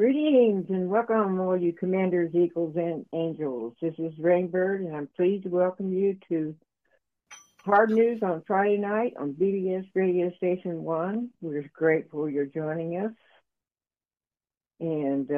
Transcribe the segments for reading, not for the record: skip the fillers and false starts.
Greetings and welcome, all you commanders, eagles, and angels. This is Rainbird, and I'm pleased to welcome you to Hard News on Friday night on BBS Radio Station 1. We're grateful you're joining us, and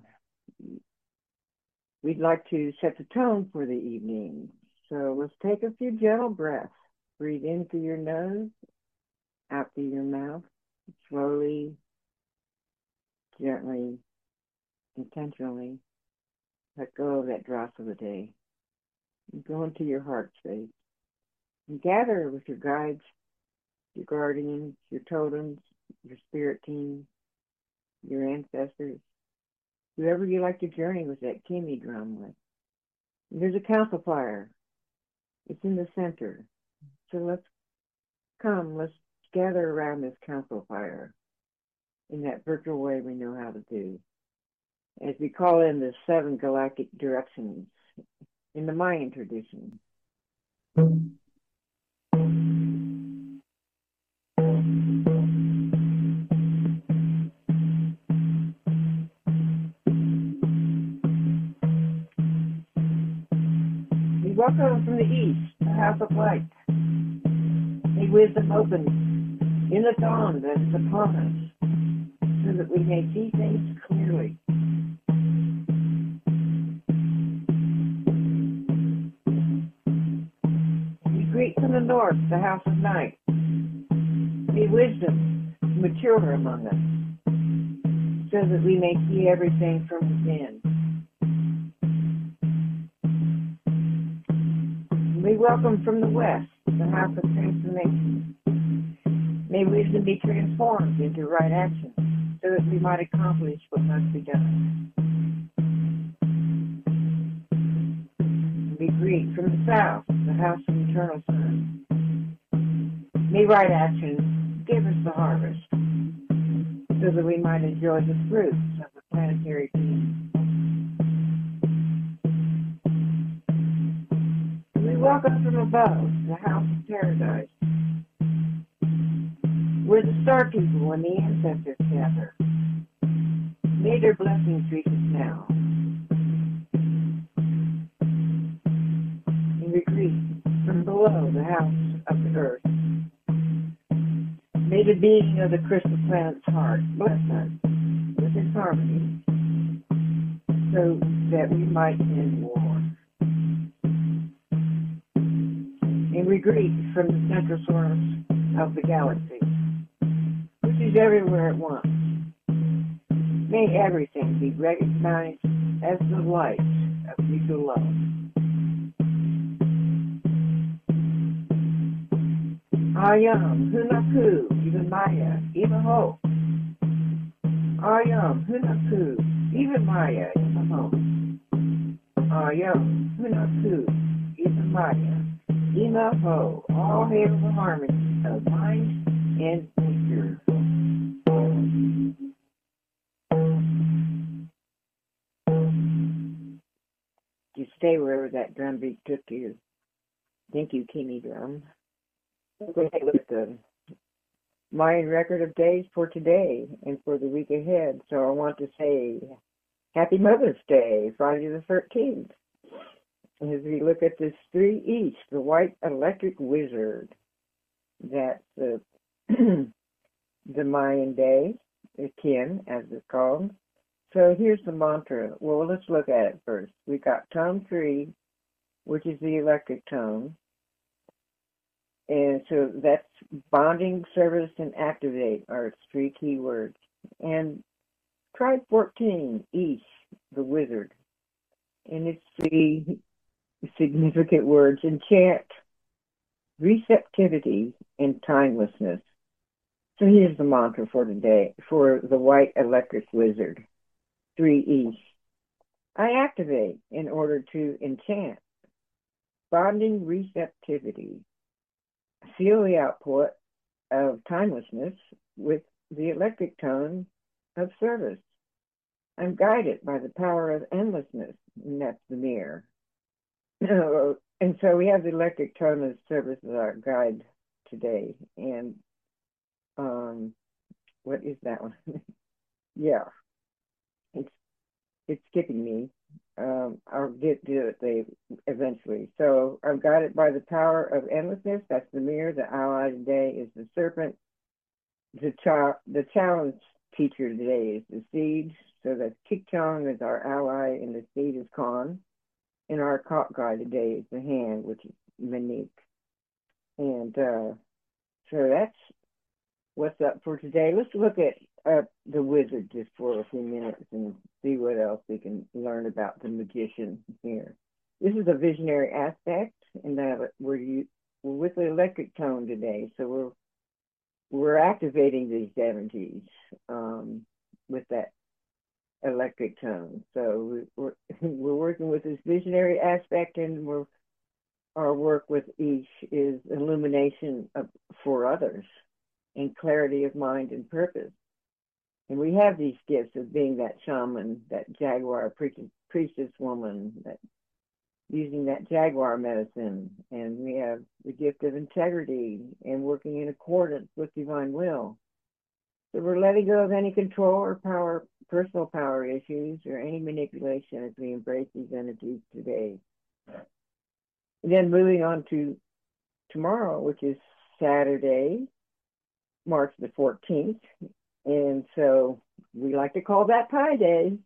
we'd like to set the tone for the evening. So let's take a few gentle breaths. Breathe in through your nose, out through your mouth, slowly, gently, intentionally. Let go of that dross of the day. Go into your heart space. And gather with your guides, your guardians, your totems, your spirit team, your ancestors, whoever you like to journey with that Kimi drum with. And there's a council fire. It's in the center. So let's gather around this council fire in that virtual way we know how to do. As we call in the 7 galactic directions in the Mayan tradition. We welcome from the east, the house of light. May wisdom open in the dawn that is upon us, so that we may see things clearly. We greet from the north, the house of night. May wisdom mature among us, so that we may see everything from within. We welcome from the west, the house of transformation. May wisdom be transformed into right action, so that we might accomplish what must be done. We greet from the south, the house of eternal sun. May right action give us the harvest, so that we might enjoy the fruits of the planetary being. We welcome from above, the house of paradise, where the star people and the ancestors gather. May their blessings reach us now. And we greet from below, the house of the earth. May the being of the crystal planet's heart bless us with his harmony, so that we might end war. And we greet from the central source of the galaxy, which is everywhere at once. May everything be recognized as the light of mutual love. Ayam, Hunaku, even Maya, even Ho. Ayam, Hunaku, even Maya, even Ho. Ayam, Hunaku, even Maya, even Ho. All hail the harmony of mind and nature. You stay wherever that drum beat took you. Thank you, Kimi drum. We're going to look at the Mayan record of days for today and for the week ahead. So I want to say Happy Mother's Day, Friday the 13th. As we look at this 3 East, the white electric wizard. That's the Mayan day, the Kin, as it's called. So here's the mantra. Well, let's look at it first. We got tone 3, which is the electric tone. And so that's bonding, service, and activate are its 3 key words. And tribe 14, Ish, the wizard. And its 3 significant words: enchant, receptivity, and timelessness. So here's the mantra for today, for the white electric wizard, 3 Ish. I activate in order to enchant, bonding receptivity. Feel the output of timelessness with the electric tone of service. I'm guided by the power of endlessness, and that's the mirror. And so we have the electric tone of service as our guide today. And what is that one? Yeah. it's skipping me. I'll get to it eventually. So I've got it by the power of endlessness. That's the mirror. The ally today is the serpent. The challenge teacher today is the seed. So that's Kikchong is our ally, and the seed is Khan. And our cop guy today is the hand, which is Monique. And so that's what's up for today. Let's look at the wizard just for a few minutes and see what else we can learn about the magician here. This is a visionary aspect, and we're with the electric tone today, so we're activating these energies with that electric tone. So we're working with this visionary aspect, and our work with each is illumination for others and clarity of mind and purpose. And we have these gifts of being that shaman, that jaguar priestess woman, that using that jaguar medicine. And we have the gift of integrity and working in accordance with divine will. So we're letting go of any control or personal power issues or any manipulation as we embrace these energies today. And then moving on to tomorrow, which is Saturday, March the 14th. And so we like to call that Pi Day.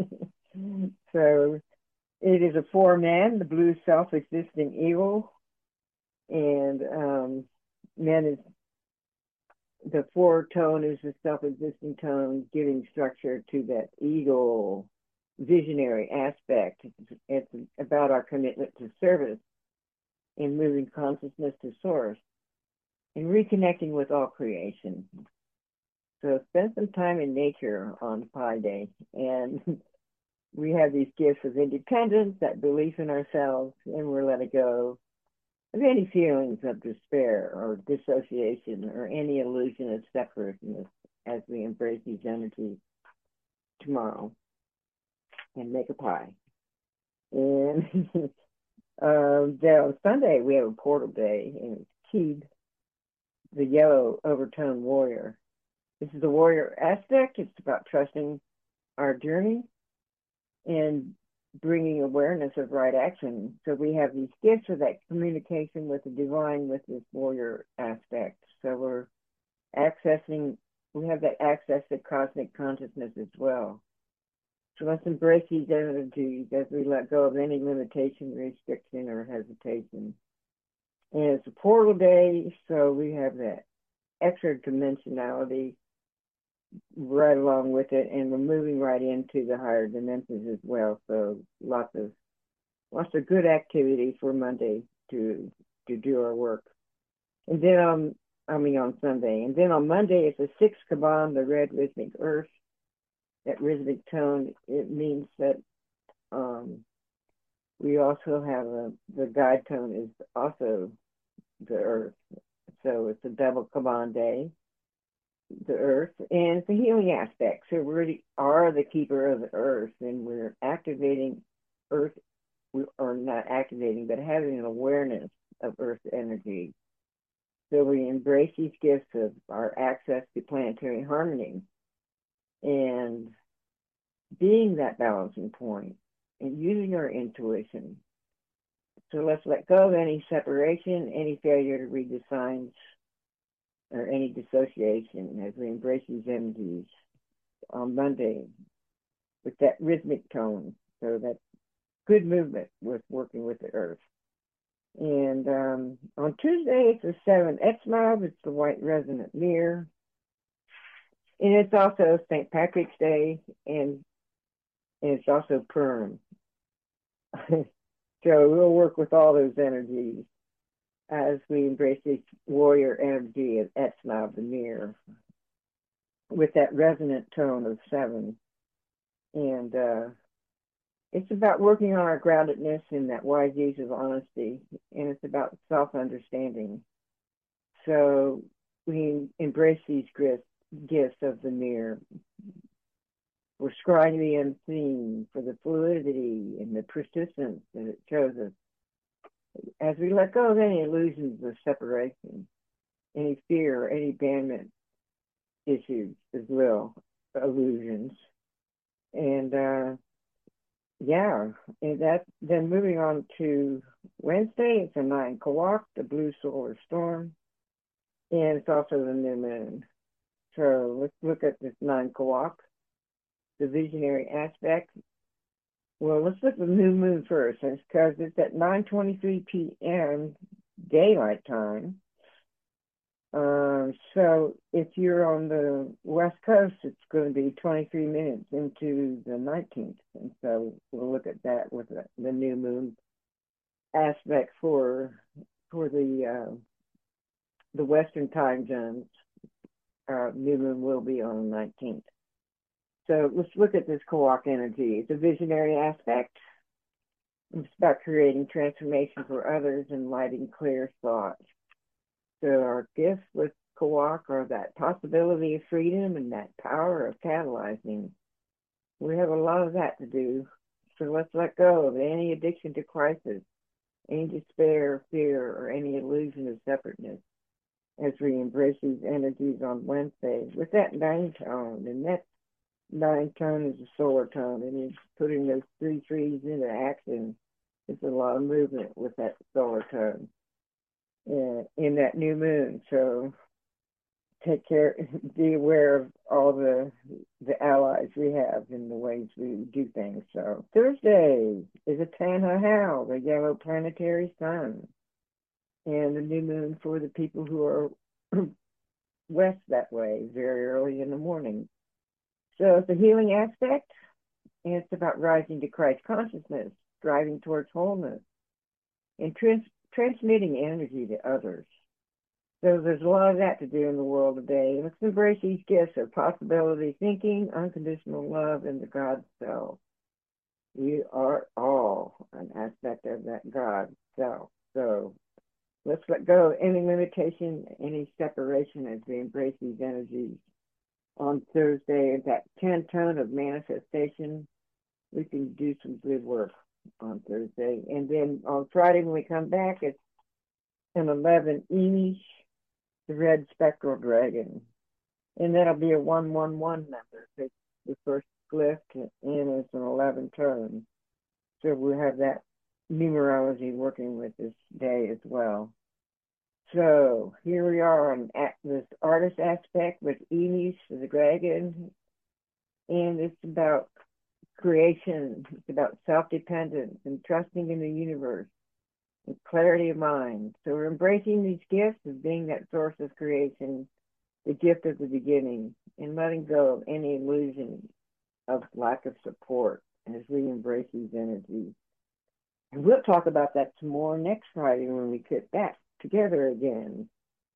So it is a 4-man, the blue self-existing eagle. And man is the 4 tone is the self-existing tone, giving structure to that eagle visionary aspect. It's about our commitment to service and moving consciousness to source and reconnecting with all creation. So spend some time in nature on Pi Day. And we have these gifts of independence, that belief in ourselves, and we're letting go of any feelings of despair or dissociation or any illusion of separateness as we embrace these energies tomorrow and make a pie. And then on Sunday, we have a portal day, and it's Keeb, the yellow overtone warrior. This is the warrior aspect. It's about trusting our journey and bringing awareness of right action. So we have these gifts of that communication with the divine with this warrior aspect. So we're we have that access to cosmic consciousness as well. So let's embrace these energies as we let go of any limitation, restriction, or hesitation. And it's a portal day, so we have that extra dimensionality right along with it, and we're moving right into the higher dimensions as well. So lots of good activity for Monday to do our work. And then on Sunday, and then on Monday it's a 6th Kaban, the red rhythmic earth. That rhythmic tone, it means that we also have the guide tone is also the earth. So it's a double Kaban day, the earth, and it's a healing aspect. So we really are the keeper of the earth, and we're activating earth, or not activating, but having an awareness of earth energy. So we embrace these gifts of our access to planetary harmony and being that balancing point and using our intuition. So let's let go of any separation, any failure to read the signs, or any dissociation as we embrace these energies on Monday with that rhythmic tone. So that good movement with working with the earth. And on Tuesday, it's the 7th Etzmob. It's the white resonant mirror. And it's also St. Patrick's Day, and it's also Purim. So we'll work with all those energies as we embrace this warrior energy of Etzmob, the mirror, with that resonant tone of 7. And it's about working on our groundedness in that wise use of honesty, and it's about self-understanding. So we embrace these gifts of the mirror. We're scrying the unseen for the fluidity and the persistence that it shows us. As we let go of any illusions of separation, any fear, any abandonment issues as well, illusions. And yeah, and that then moving on to Wednesday, it's a 9 Kawak, the blue solar storm, and it's also the new moon. So let's look at this 9 Kawak, the visionary aspect. Well, let's look at the new moon first, because it's at 9:23 p.m. daylight time. So if you're on the West Coast, it's going to be 23 minutes into the 19th. And so we'll look at that with the new moon aspect for the Western time zones. New moon will be on the 19th. So let's look at this Kawak energy. It's a visionary aspect. It's about creating transformation for others and lighting clear thought. So our gifts with Kawak are that possibility of freedom and that power of catalyzing. We have a lot of that to do. So let's let go of any addiction to crisis, any despair, fear, or any illusion of separateness as we embrace these energies on Wednesday with that 9 tone. And that 9 tone is a solar tone, and it's putting those 3 trees into action. It's a lot of movement with that solar tone in that new moon. So take care, be aware of all the allies we have in the ways we do things. So Thursday is a Tanhahau, the yellow planetary sun, and the new moon for the people who are west that way, very early in the morning. So it's a healing aspect, and it's about rising to Christ consciousness, striving towards wholeness, and transmitting energy to others. So there's a lot of that to do in the world today. Let's embrace these gifts of possibility thinking, unconditional love, and the God self. We are all an aspect of that God self. So let's let go of any limitation, any separation as we embrace these energies. On Thursday, at that 10 tone of manifestation, we can do some good work on Thursday. And then on Friday, when we come back, it's an 11 Enish, the red spectral dragon. And that'll be a 111 number. It's the first glyph, and it's an 11 tone. So we'll have that numerology working with this day as well. So here we are on this artist aspect with Enish, the dragon, and it's about creation. It's about self-dependence and trusting in the universe and clarity of mind. So we're embracing these gifts as being that source of creation, the gift of the beginning, and letting go of any illusion of lack of support as we embrace these energies. And we'll talk about that some more next Friday when we get back together again.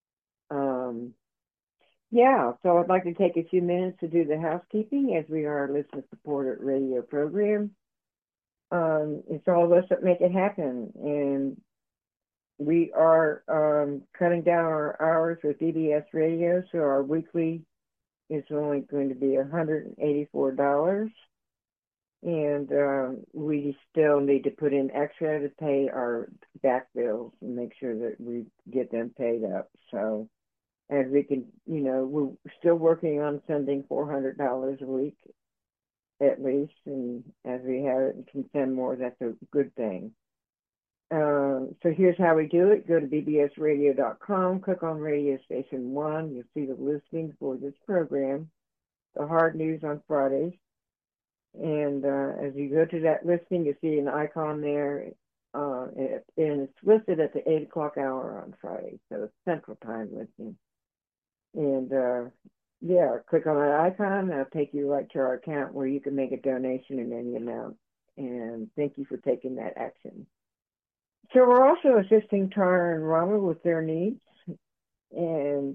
Yeah, so I'd like to take a few minutes to do the housekeeping as we are a listener supported radio program. It's all of us that make it happen, and we are cutting down our hours with BBS Radio, so our weekly is only going to be $184, and we still need to put in extra to pay our back bills and make sure that we get them paid up. So as we can, we're still working on sending $400 a week at least, and as we have it and can send more, that's a good thing. So here's how we do it. Go to bbsradio.com, click on radio station 1. You'll see the listing for this program, the hard news on Fridays. And as you go to that listing, you'll see an icon there, and it's listed at the 8 o'clock hour on Friday, so it's Central Time listing. And yeah, click on that icon. That'll take you right to our account where you can make a donation in any amount. And thank you for taking that action. So we're also assisting Tara and Rama with their needs and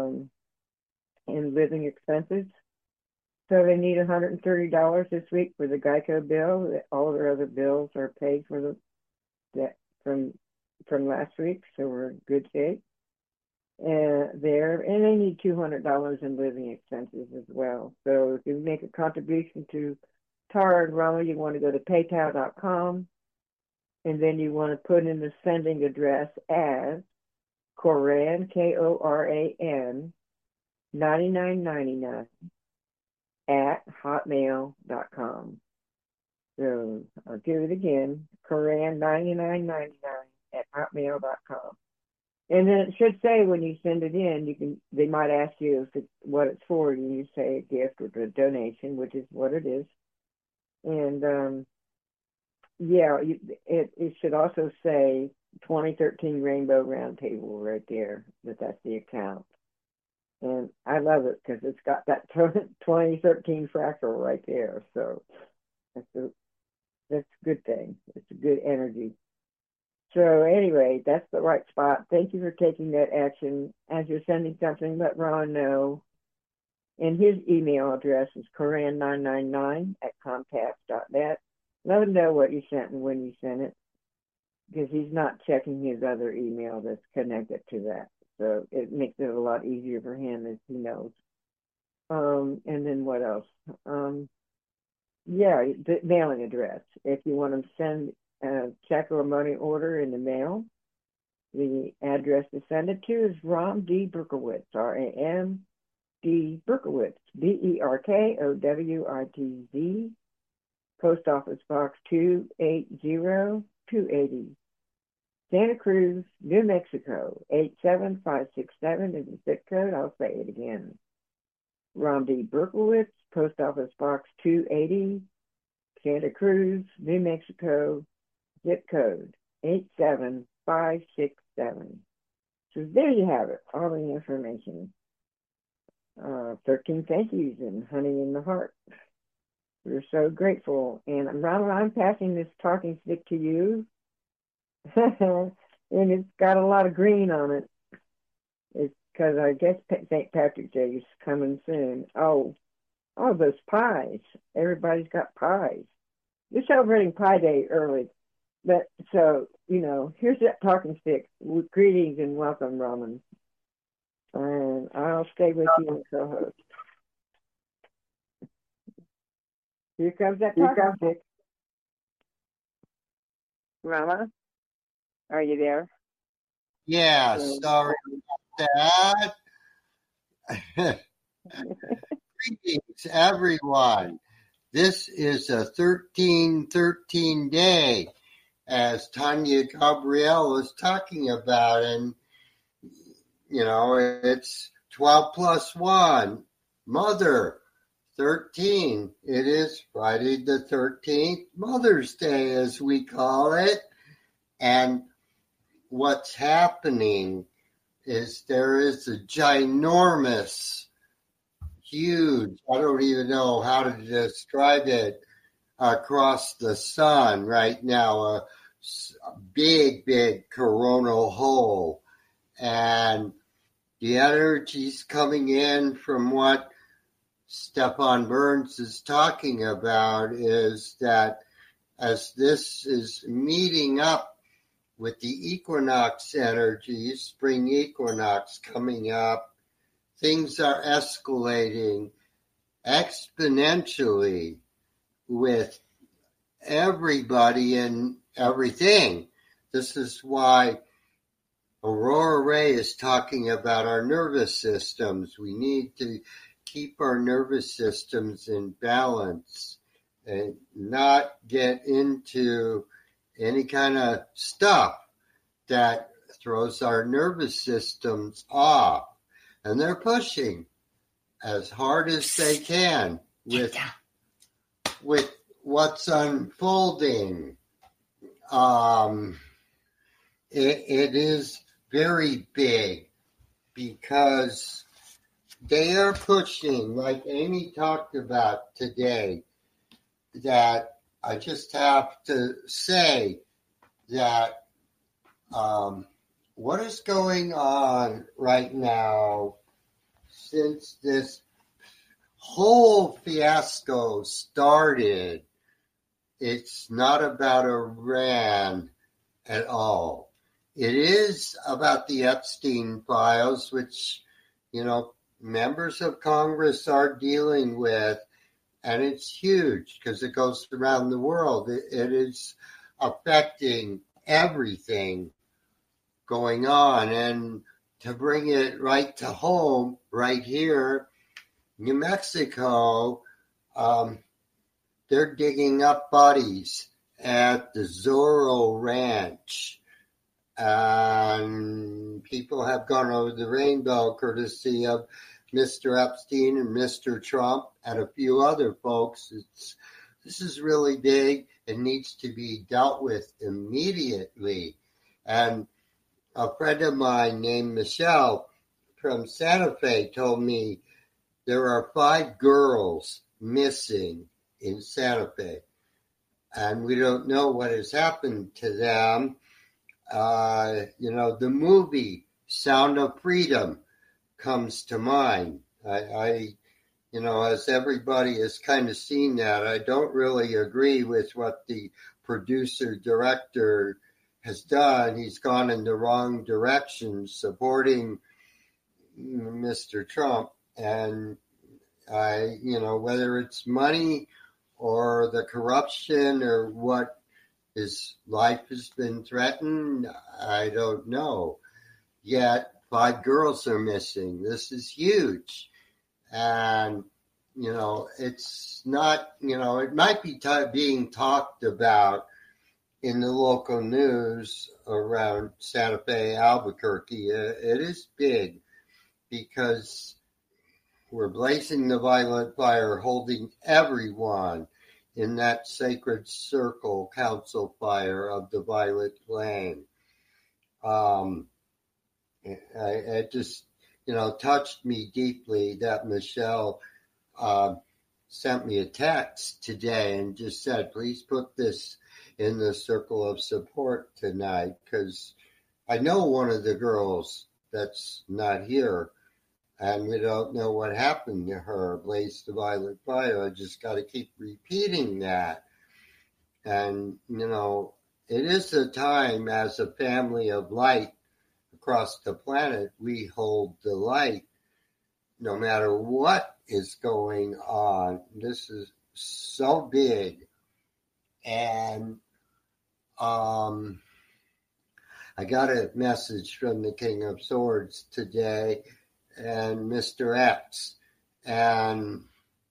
living expenses. So they need $130 this week for the Geico bill. All their other bills are paid for from last week, so we're in good shape. And they need $200 in living expenses as well. So if you make a contribution to Tara and Rama, you want to go to paypal.com, and then you want to put in the sending address as Koran, Koran, 9999 at hotmail.com. So I'll do it again, Koran9999 at hotmail.com. And then it should say when you send it in, they might ask you if it's what it's for, and you say a gift or a donation, which is what it is. And it should also say 2013 Rainbow Roundtable right there, that's the account. And I love it because it's got that 2013 fractal right there. So that's a good thing. It's a good energy. So anyway, that's the right spot. Thank you for taking that action. As you're sending something, let Ron know. And his email address is Koran999 at comcast.net. Let him know what you sent and when you sent it, because he's not checking his other email that's connected to that. So it makes it a lot easier for him, as he knows. And then what else? The mailing address. If you want to send a check or a money order in the mail, the address to send it to is Ram D. Berkowitz, R-A-M-D. Berkowitz, B-E-R-K-O-W-I-T-Z, Post Office Box 280280, Santa Cruz, New Mexico, 87567 is the zip code. I'll say it again. Ram D. Berkowitz, Post Office Box 280, Santa Cruz, New Mexico, zip code 87567. So there you have it, all the information. 13 thank yous and honey in the heart. We're so grateful. And Ronald, I'm passing this talking stick to you. And it's got a lot of green on it. It's because I guess St. Patrick's Day is coming soon. Oh, those pies. Everybody's got pies. We're celebrating Pie Day early. But so, here's that talking stick. Greetings and welcome, Roman. And I'll stay with you and co-host. Here comes that talking stick. Rama, are you there? Yeah, sorry about that. Greetings, everyone. This is a 1313 day, as Tanya Gabrielle was talking about, and it's 12 plus 1, Mother, 13. It is Friday the 13th, Mother's Day, as we call it. And what's happening is there is a ginormous, huge, I don't even know how to describe it, across the sun right now, a big, big coronal hole. And the energy's coming in from what Stefan Burns is talking about is that as this is meeting up with the equinox energy, spring equinox coming up, things are escalating exponentially with everybody and everything. This is why Aurora Ray is talking about our nervous systems. We need to keep our nervous systems in balance and not get into any kind of stuff that throws our nervous systems off. And they're pushing as hard as they can with what's unfolding. It is very big because they are pushing, like Amy talked about today, that I just have to say that what is going on right now since this whole fiasco started, it's not about Iran at all. It is about the Epstein files, which, members of Congress are dealing with, and it's huge because it goes around the world. It is affecting everything going on. And to bring it right to home, right here, New Mexico, they're digging up bodies at the Zorro Ranch. And people have gone over the rainbow courtesy of Mr. Epstein and Mr. Trump and a few other folks. This is really big. It needs to be dealt with immediately. And a friend of mine named Michelle from Santa Fe told me there are 5 girls missing in Santa Fe. And we don't know what has happened to them. The movie Sound of Freedom comes to mind. As everybody has kind of seen that, I don't really agree with what the producer director has done. He's gone in the wrong direction supporting Mr. Trump. And whether it's money or the corruption or what his life has been threatened, I don't know. Yet 5 girls are missing. This is huge. And, it's not, it might be being talked about in the local news around Santa Fe, Albuquerque. It is big because we're blazing the violet fire, holding everyone in that sacred circle, council fire of the violet flame. It just, touched me deeply that Michelle sent me a text today and just said, please put this in the circle of support tonight, because I know one of the girls that's not here, and we don't know what happened to her. Blaze the violet fire. I just got to keep repeating that. And, it is a time as a family of light across the planet, we hold the light no matter what is going on. This is so big. And I got a message from the King of Swords today and Mr. X, and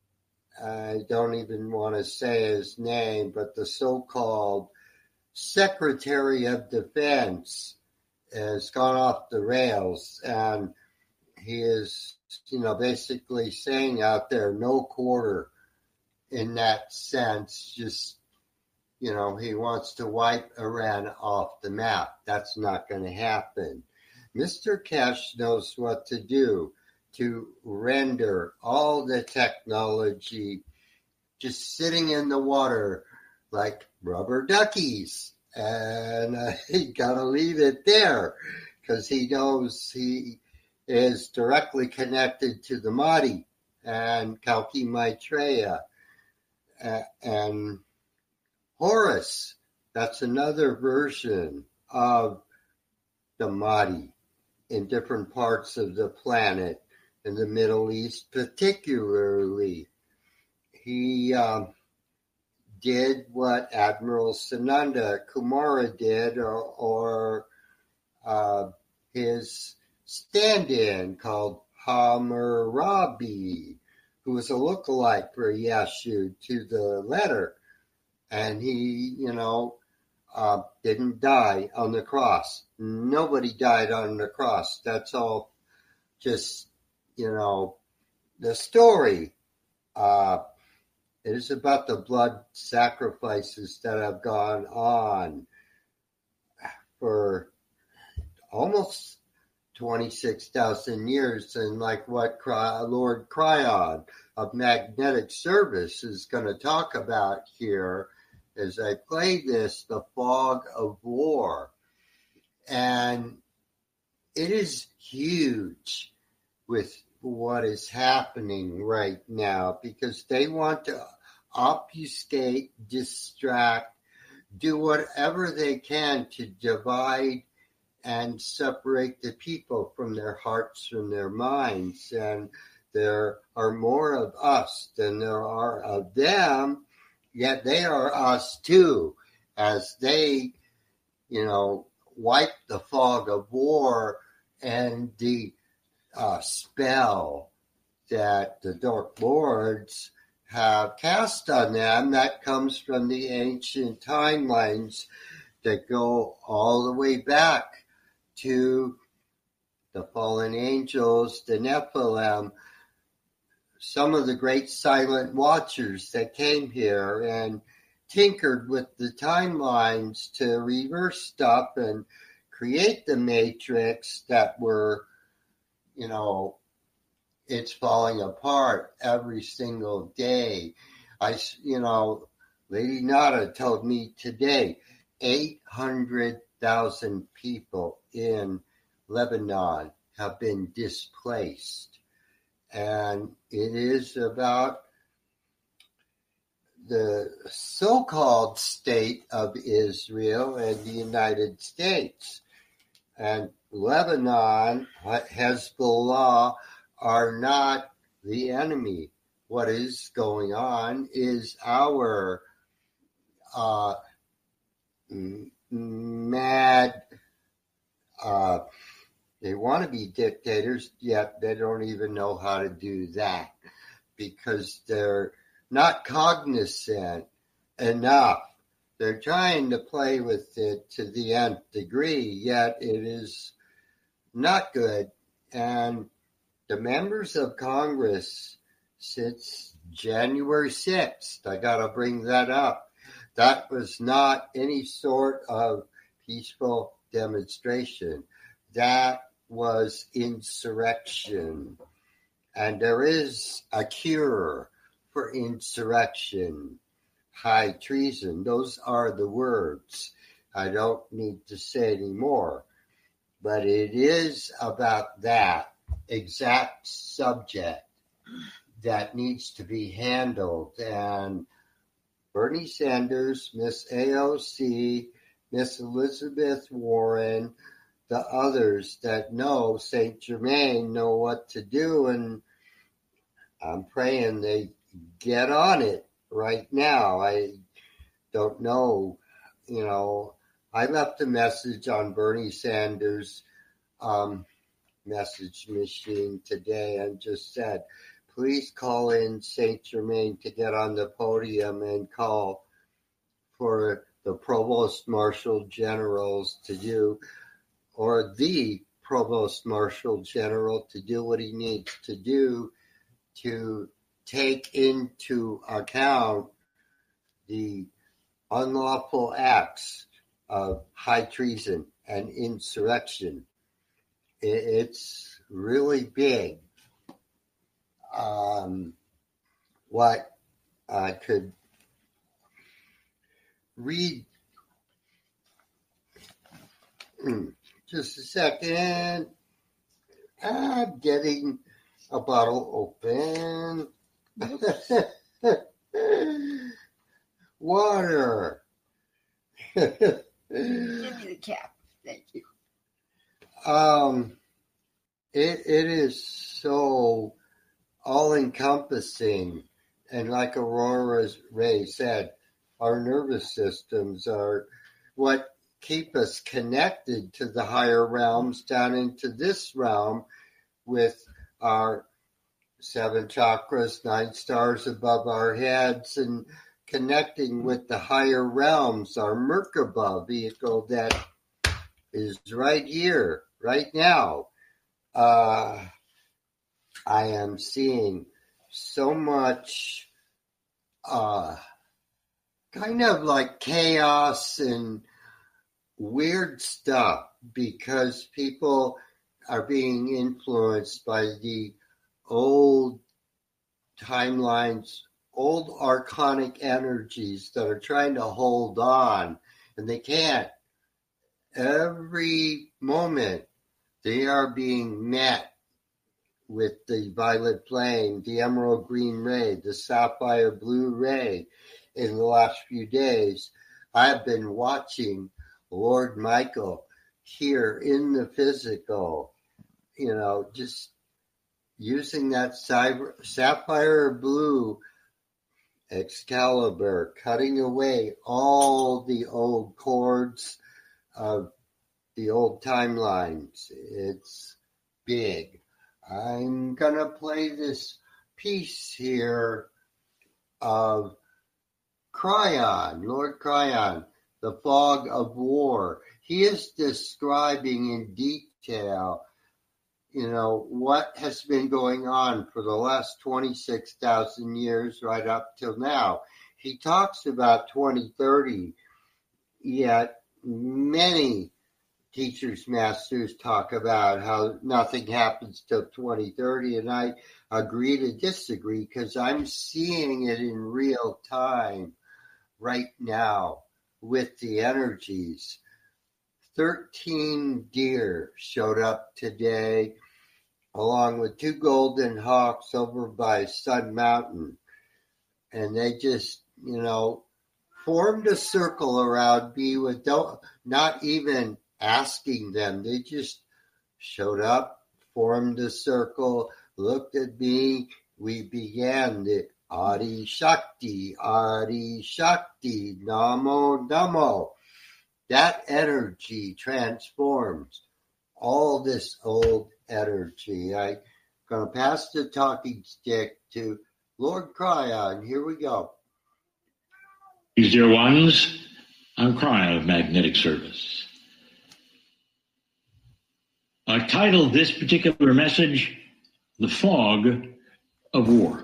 I don't even want to say his name, but the so-called Secretary of Defense has gone off the rails, and he is, basically saying out there, no quarter in that sense. Just, he wants to wipe Iran off the map. That's not going to happen. Mr. Kesh knows what to do to render all the technology just sitting in the water like rubber duckies. And he got to leave it there because he knows he is directly connected to the Mahdi and Kalki Maitreya and Horus. That's another version of the Mahdi in different parts of the planet, in the Middle East particularly. He did what Admiral Sananda Kumara did, or his stand-in called Hammurabi, who was a lookalike for Yeshu to the letter. And he, didn't die on the cross. Nobody died on the cross. That's all just, the story. It is about the blood sacrifices that have gone on for almost 26,000 years. And like what Lord Cryon of Magnetic Service is going to talk about here as I play this, the fog of war. And it is huge with what is happening right now, because they want to obfuscate, distract, do whatever they can to divide and separate the people from their hearts, from their minds. And there are more of us than there are of them, yet they are us too, as they, wipe the fog of war and the spell that the Dark Lords have cast on them. That comes from the ancient timelines that go all the way back to the fallen angels, the Nephilim, some of the great silent watchers that came here and tinkered with the timelines to reverse stuff and create the matrix that were, it's falling apart every single day. Lady Nada told me today, 800,000 people in Lebanon have been displaced. And it is about the so-called state of Israel and the United States. And Lebanon, Hezbollah, are not the enemy. What is going on is our mad, they want to be dictators, yet they don't even know how to do that because they're not cognizant enough. They're trying to play with it to the nth degree, yet it is not good. And the members of Congress since January 6th, I got to bring that up, that was not any sort of peaceful demonstration. That was insurrection. And there is a cure for insurrection, high treason. Those are the words. I don't need to say any more. But it is about that exact subject that needs to be handled. And Bernie Sanders, Miss AOC, Miss Elizabeth Warren, the others that know Saint Germain know what to do, and I'm praying they get on it right now. I don't know, I left a message on Bernie Sanders' message machine today and just said, please call in Saint Germain to get on the podium and call for the Provost Marshal Generals to do, or the Provost Marshal General to do what he needs to do to take into account the unlawful acts of high treason and insurrection. It's really big. What I could read, just a second. I'm getting a bottle open. Water. Give me the cap. Thank you. It is so all-encompassing, and like Aurora Ray said, our nervous systems are what keep us connected to the higher realms down into this realm with our 7 chakras, 9 stars above our heads, and connecting with the higher realms, our Merkaba vehicle that is right here, right now. I am seeing so much kind of like chaos and weird stuff because people are being influenced by the old timelines, old archonic energies that are trying to hold on, and they can't. Every moment they are being met with the violet flame, the emerald green ray, the sapphire blue ray. In the last few days, I've been watching Lord Michael here in the physical, just using that sapphire blue Excalibur, cutting away all the old cords of the old timelines. It's big. I'm gonna play this piece here of Cryon, Lord Cryon, the fog of war. He is describing in detail, what has been going on for the last 26,000 years right up till now. He talks about 2030, yet many teachers, masters talk about how nothing happens till 2030, and I agree to disagree because I'm seeing it in real time right now with the energies. 13 deer showed up today along with 2 golden hawks over by Sun Mountain, and they just, formed a circle around me with not even asking them. They just showed up, formed a circle, looked at me. We began the Adi Shakti, Namo, Namo. That energy transforms all this old energy. I'm going to pass the talking stick to Lord Cryon. Here we go. Dear ones, I'm Cryon of Magnetic Service. I titled this particular message, The Fog of War.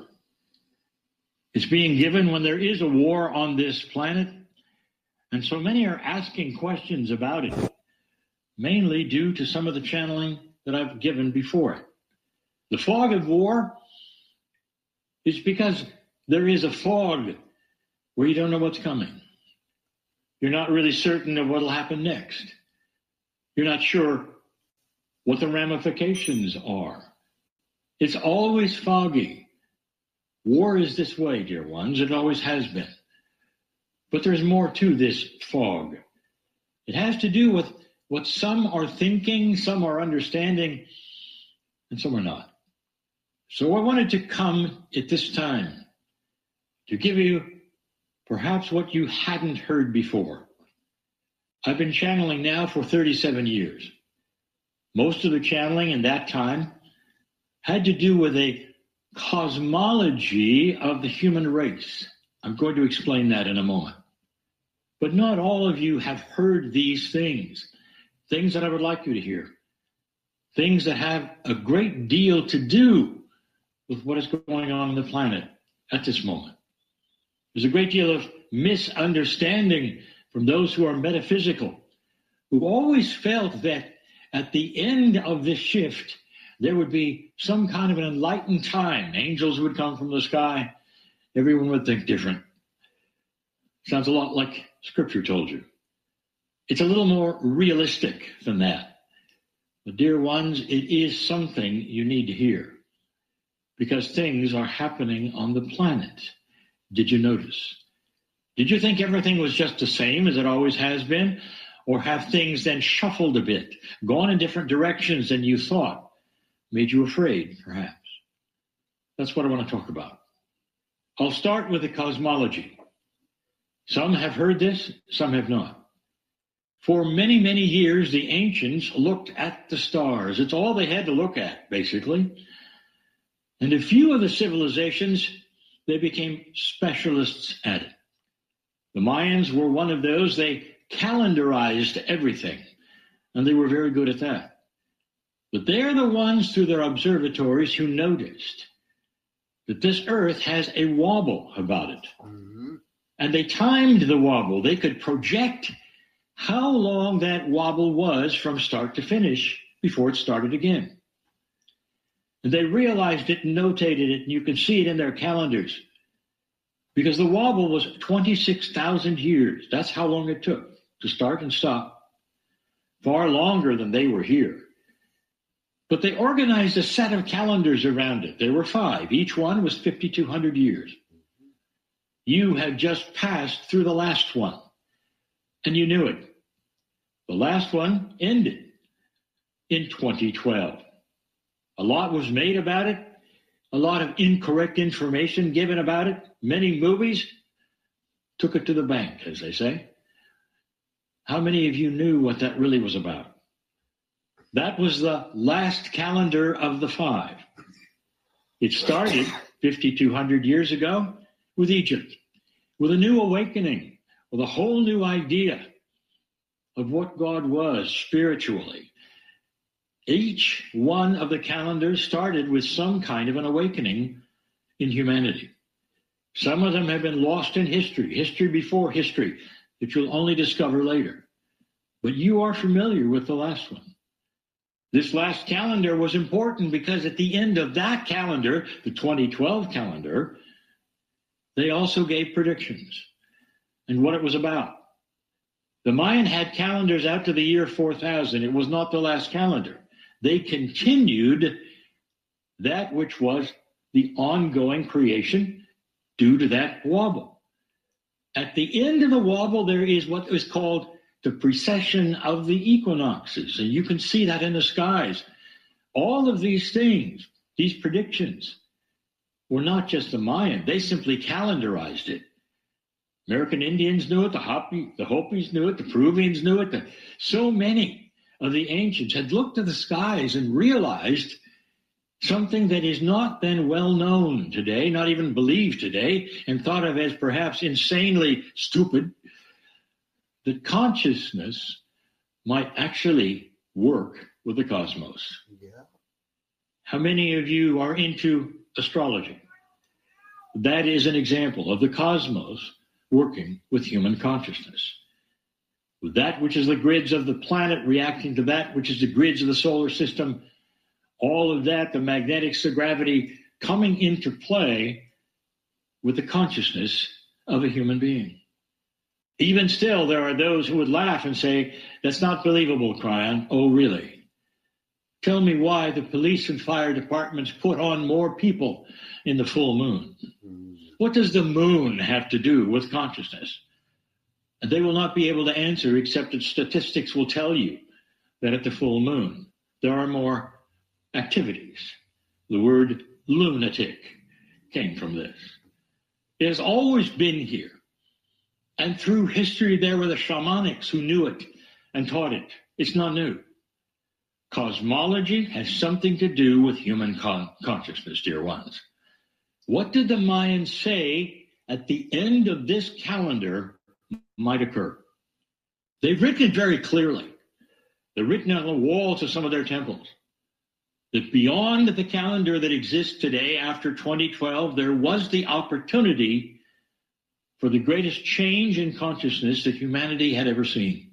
It's being given when there is a war on this planet, and so many are asking questions about it, mainly due to some of the channeling that I've given before it. The fog of war is because there is a fog where you don't know what's coming. You're not really certain of what will happen next. You're not sure what the ramifications are. It's always foggy. War is this way, dear ones. It always has been. But there's more to this fog. It has to do with what some are thinking, some are understanding, and some are not. So I wanted to come at this time to give you perhaps what you hadn't heard before. I've been channeling now for 37 years. Most of the channeling in that time had to do with a cosmology of the human race. I'm going to explain that in a moment. But not all of you have heard these things that I would like you to hear, things that have a great deal to do with what is going on the planet at this moment. There's a great deal of misunderstanding from those who are metaphysical, who always felt that at the end of this shift, there would be some kind of an enlightened time. Angels would come from the sky. Everyone would think different. Sounds a lot like Scripture told you. It's a little more realistic than that. But dear ones, it is something you need to hear because things are happening on the planet. Did you notice? Did you think everything was just the same as it always has been? Or have things then shuffled a bit, gone in different directions than you thought, made you afraid, perhaps? That's what I want to talk about. I'll start with the cosmology. Some have heard this, some have not. For many, many years, the ancients looked at the stars. It's all they had to look at, basically. And a few of the civilizations, they became specialists at it. The Mayans were one of those. They calendarized everything, and they were very good at that. But they're the ones through their observatories who noticed that this earth has a wobble about it. Mm-hmm. And they timed the wobble. They could project how long that wobble was from start to finish before it started again. And they realized it and notated it, and you can see it in their calendars. Because the wobble was 26,000 years. That's how long it took to start and stop. Far longer than they were here. But they organized a set of calendars around it. There were 5. Each one was 5,200 years. You had just passed through the last one. And you knew it. The last one ended in 2012. A lot was made about it. A lot of incorrect information given about it. Many movies took it to the bank, as they say. How many of you knew what that really was about? That was the last calendar of the 5. It started 5,200 years ago with Egypt, with a new awakening, with a whole new idea of what God was spiritually. Each one of the calendars started with some kind of an awakening in humanity. Some of them have been lost in history, history before history, that you'll only discover later. But you are familiar with the last one. This last calendar was important because at the end of that calendar, the 2012 calendar, they also gave predictions and what it was about. The Mayan had calendars out to the year 4000. It was not the last calendar. They continued that which was the ongoing creation due to that wobble. At the end of the wobble, there is what is called the precession of the equinoxes, and you can see that in the skies. All of these things, these predictions, were not just the Mayan. They simply calendarized it. American Indians knew it, the Hopis knew it, the Peruvians knew it. So many of the ancients had looked at the skies and realized something that is not then well known today, not even believed today, and thought of as perhaps insanely stupid, that consciousness might actually work with the cosmos. Yeah. How many of you are into astrology? That is an example of the cosmos working with human consciousness. With that which is the grids of the planet reacting to that which is the grids of the solar system, all of that, the magnetics, the gravity, coming into play with the consciousness of a human being. Even still, there are those who would laugh and say, that's not believable, Cryon. Oh, really? Tell me why the police and fire departments put on more people in the full moon. What does the moon have to do with consciousness? And they will not be able to answer, except that statistics will tell you that at the full moon, there are more activities. The word lunatic came from this. It has always been here. And through history, there were the shamanics who knew it and taught it. It's not new. Cosmology has something to do with human consciousness, dear ones. What did the Mayans say at the end of this calendar might occur? They've written it very clearly. They're written on the walls of some of their temples. That beyond the calendar that exists today after 2012, there was the opportunity for the greatest change in consciousness that humanity had ever seen.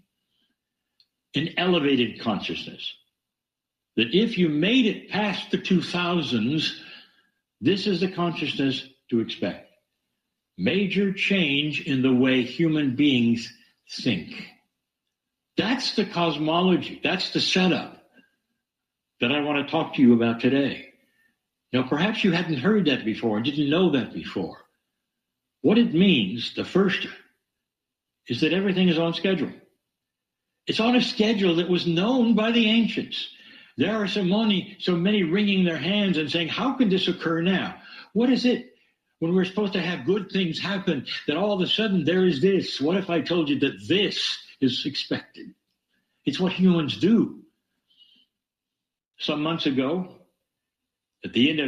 An elevated consciousness. That if you made it past the 2000s, this is the consciousness to expect. Major change in the way human beings think. That's the cosmology. That's the setup that I want to talk to you about today. Now, perhaps you hadn't heard that before and didn't know that before. What it means, the first, is that everything is on schedule. It's on a schedule that was known by the ancients. There are so many wringing their hands and saying, how can this occur now? What is it? When we're supposed to have good things happen, that all of a sudden there is this. What if I told you that this is expected? It's what humans do. Some months ago, at the end of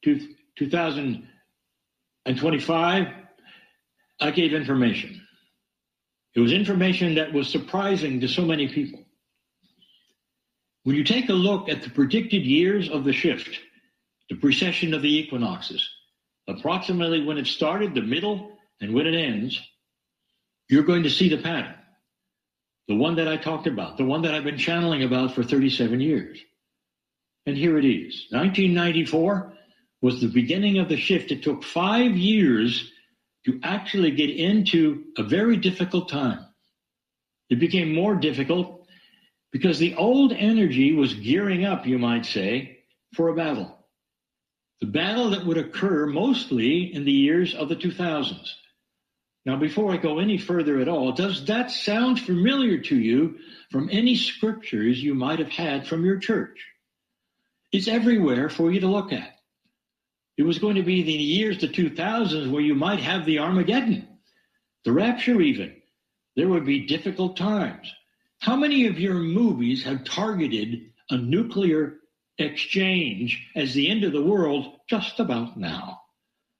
2025, I gave information. It was information that was surprising to so many people. When you take a look at the predicted years of the shift, the precession of the equinoxes, approximately when it started, the middle, and when it ends, you're going to see the pattern. The one that I talked about, the one that I've been channeling about for 37 years. And here it is. 1994 was the beginning of the shift. It took 5 years to actually get into a very difficult time. It became more difficult because the old energy was gearing up, you might say, for a battle. The battle that would occur mostly in the years of the 2000s. Now, before I go any further at all, does that sound familiar to you from any scriptures you might have had from your church? It's everywhere for you to look at. It was going to be the years, the 2000s, where you might have the Armageddon, the rapture even. There would be difficult times. How many of your movies have targeted a nuclear exchange as the end of the world just about now?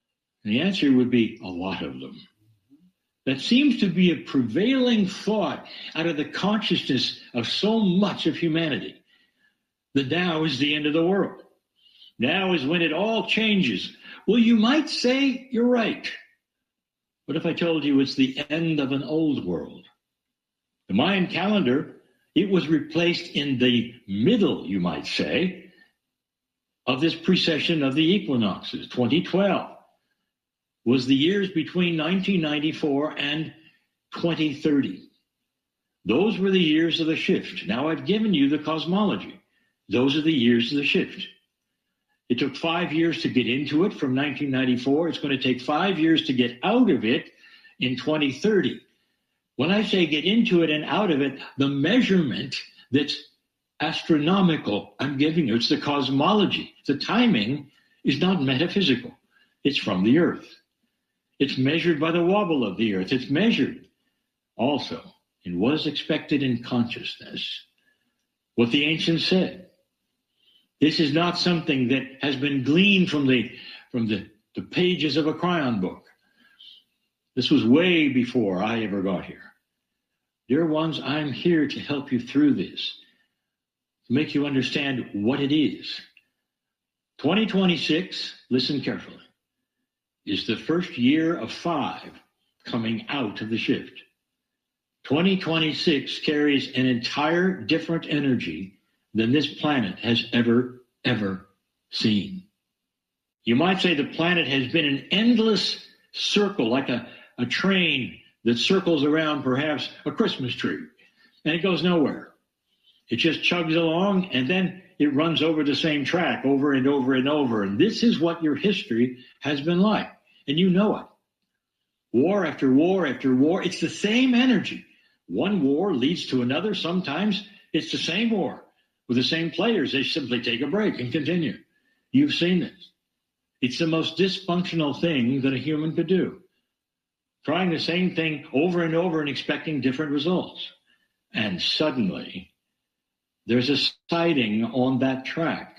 And the answer would be a lot of them. That seems to be a prevailing thought out of the consciousness of so much of humanity. That now is the end of the world. Now is when it all changes. Well, you might say you're right. What if I told you it's the end of an old world? The Mayan calendar, it was replaced in the middle, you might say, of this precession of the equinoxes. 2012 was the years between 1994 and 2030. Those were the years of the shift. Now I've given you the cosmology. Those are the years of the shift. It took 5 years to get into it from 1994. It's going to take 5 years to get out of it in 2030. When I say get into it and out of it, the measurement that's astronomical I'm giving you, it's the cosmology. The timing is not metaphysical. It's from the earth. It's measured by the wobble of the earth. It's measured also in what is expected in consciousness. What the ancients said. This is not something that has been gleaned from the pages of a crayon book. This was way before I ever got here. Dear ones, I'm here to help you through this, to make you understand what it is. 2026, listen carefully, is the first year of 5 coming out of the shift. 2026 carries an entire different energy than this planet has ever seen. You might say the planet has been an endless circle, like a train that circles around perhaps a Christmas tree, and it goes nowhere. It just chugs along, and then it runs over the same track over and over and over. And this is what your history has been like, and you know it. War after war after war, it's the same energy. One war leads to another. Sometimes it's the same war with the same players. They simply take a break and continue. You've seen this. It's the most dysfunctional thing that a human could do. Trying the same thing over and over and expecting different results. And suddenly, there's a sighting on that track.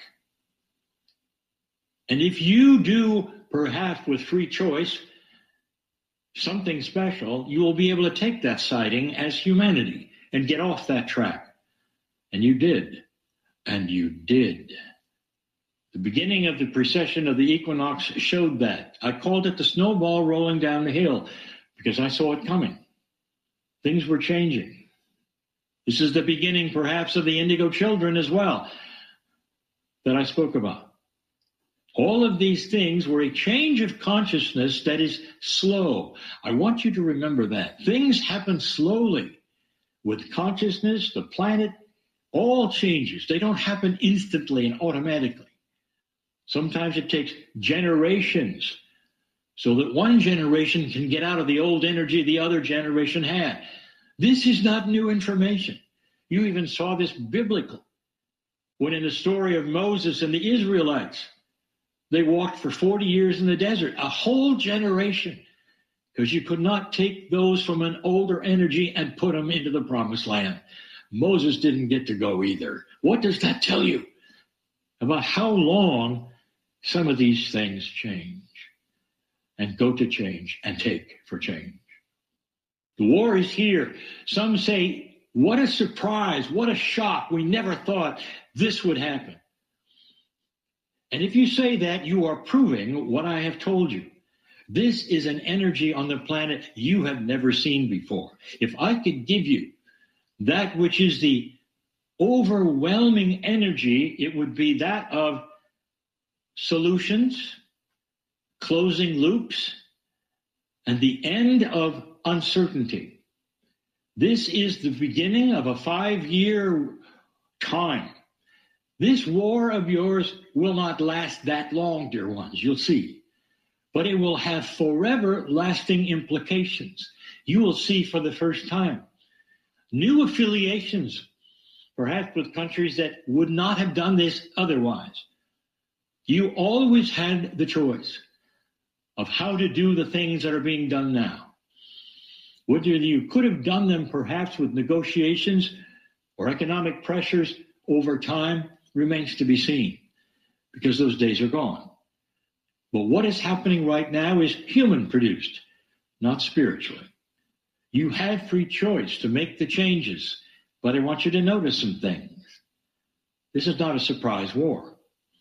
And if you do, perhaps with free choice, something special, you will be able to take that sighting as humanity and get off that track. And you did. And you did. The beginning of the precession of the equinox showed that. I called it the snowball rolling down the hill because I saw it coming. Things were changing. This is the beginning, perhaps, of the indigo children as well that I spoke about. All of these things were a change of consciousness that is slow. I want you to remember that. Things happen slowly with consciousness, the planet, all changes. They don't happen instantly and automatically. Sometimes it takes generations so that one generation can get out of the old energy the other generation had. This is not new information. You even saw this biblical when in the story of Moses and the Israelites, they walked for 40 years in the desert, a whole generation, because you could not take those from an older energy and put them into the promised land. Moses didn't get to go either. What does that tell you about how long some of these things change and go to change and take for change? The war is here. Some say, what a surprise, what a shock. We never thought this would happen. And if you say that, you are proving what I have told you. This is an energy on the planet you have never seen before. If I could give you that which is the overwhelming energy, it would be that of solutions, closing loops, and the end of uncertainty. This is the beginning of a 5-year time. This war of yours will not last that long, dear ones, you'll see. But it will have forever lasting implications. You will see for the first time new affiliations, perhaps with countries that would not have done this otherwise. You always had the choice of how to do the things that are being done now. Whether you could have done them perhaps with negotiations or economic pressures over time remains to be seen, because those days are gone. But what is happening right now is human-produced, not spiritually. You have free choice to make the changes, but I want you to notice some things. This is not a surprise war.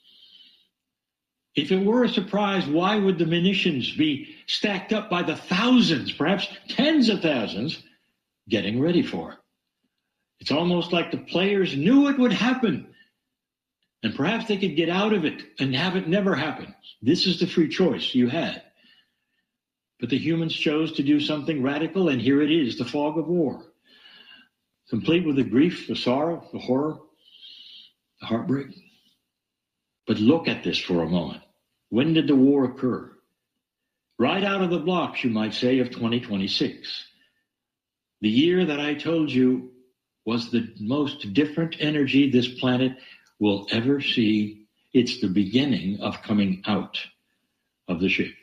If it were a surprise, why would the munitions be stacked up by the thousands, perhaps tens of thousands, getting ready for it? It's almost like the players knew it would happen, and perhaps they could get out of it and have it never happen. This is the free choice you had. But the humans chose to do something radical, and here it is, the fog of war, complete with the grief, the sorrow, the horror, the heartbreak. But look at this for a moment. When did the war occur? Right out of the blocks, you might say, of 2026. The year that I told you was the most different energy this planet will ever see. It's the beginning of coming out of the shift.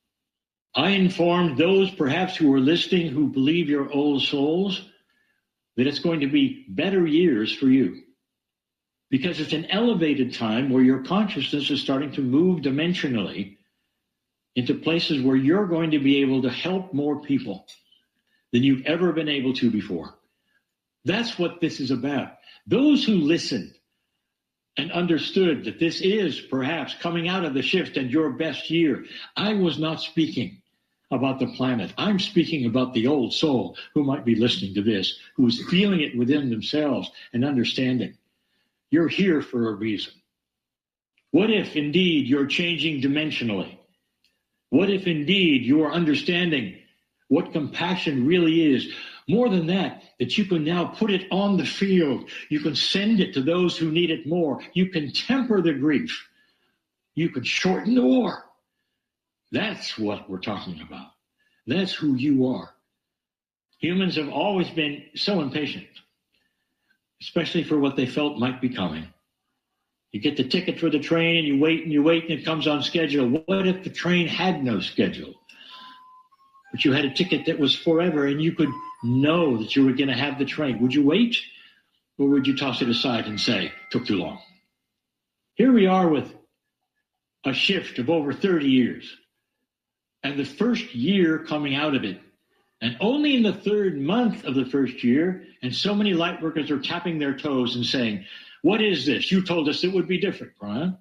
I informed those perhaps who are listening who believe you're old souls that it's going to be better years for you, because it's an elevated time where your consciousness is starting to move dimensionally into places where you're going to be able to help more people than you've ever been able to before. That's what this is about. Those who listened and understood that this is perhaps coming out of the shift and your best year. I was not speaking about the planet. I'm speaking about the old soul who might be listening to this, who's feeling it within themselves and understanding. You're here for a reason. What if indeed you're changing dimensionally? What if indeed you are understanding what compassion really is? More than that you can now put it on the field. You can send it to those who need it more. You can temper the grief. You can shorten the war. That's what we're talking about. That's who you are. Humans have always been so impatient, especially for what they felt might be coming. You get the ticket for the train and you wait and it comes on schedule. What if the train had no schedule? But you had a ticket that was forever and you could know that you were going to have the train. Would you wait, or would you toss it aside and say, took too long? Here we are with a shift of over 30 years and the first year coming out of it. And only in the third month of the first year, and so many light workers are tapping their toes and saying, what is this? You told us it would be different, Brian.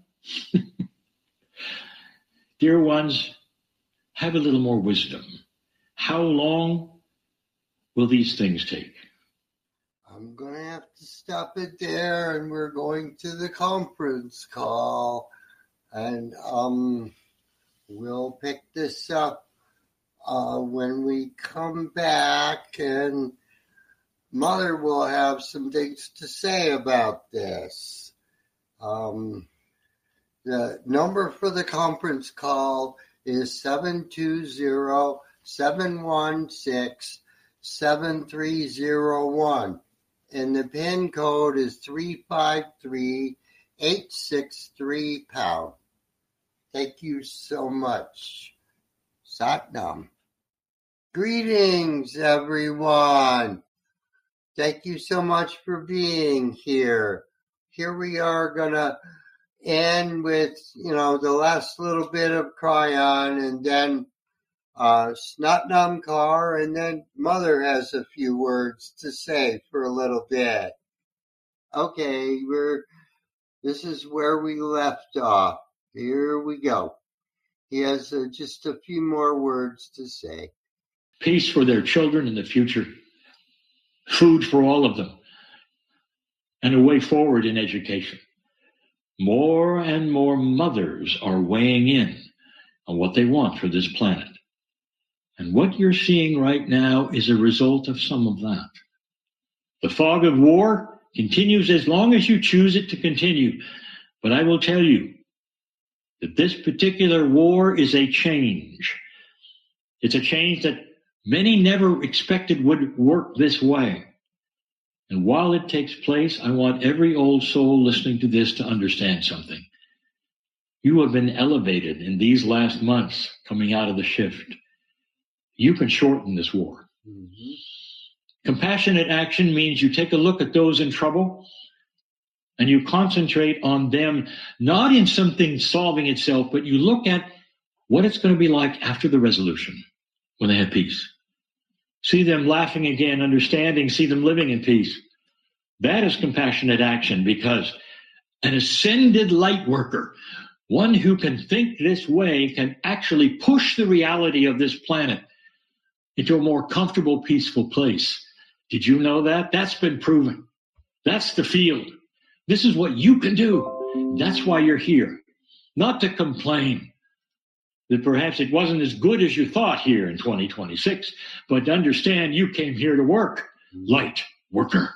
Dear ones, have a little more wisdom. How long will these things take? I'm going to have to stop it there, and we're going to the conference call. And we'll pick this up when we come back, and Mother will have some things to say about this. The number for the conference call is 720-716-7301, and the PIN code is 353863#. Thank you so much. Satnam. Greetings, everyone. Thank you so much for being here. Here we are going to end with, the last little bit of Cryon, and then Snotnamkar, and then Mother has a few words to say for a little bit. Okay, this is where we left off. Here we go. He has just a few more words to say. Peace for their children in the future. Food for all of them. And a way forward in education. More and more mothers are weighing in on what they want for this planet. And what you're seeing right now is a result of some of that. The fog of war continues as long as you choose it to continue. But I will tell you that this particular war is a change. It's a change that many never expected would work this way. And while it takes place, I want every old soul listening to this to understand something. You have been elevated in these last months coming out of the shift. You can shorten this war. Mm-hmm. Compassionate action means you take a look at those in trouble and you concentrate on them, not in something solving itself, but you look at what it's going to be like after the resolution when they have peace. See them laughing again, understanding, see them living in peace. That is compassionate action, because an ascended light worker, one who can think this way, can actually push the reality of this planet into a more comfortable, peaceful place. Did you know that? That's been proven. That's the field. This is what you can do. That's why you're here. Not to complain that perhaps it wasn't as good as you thought here in 2026, but to understand you came here to work. Light worker.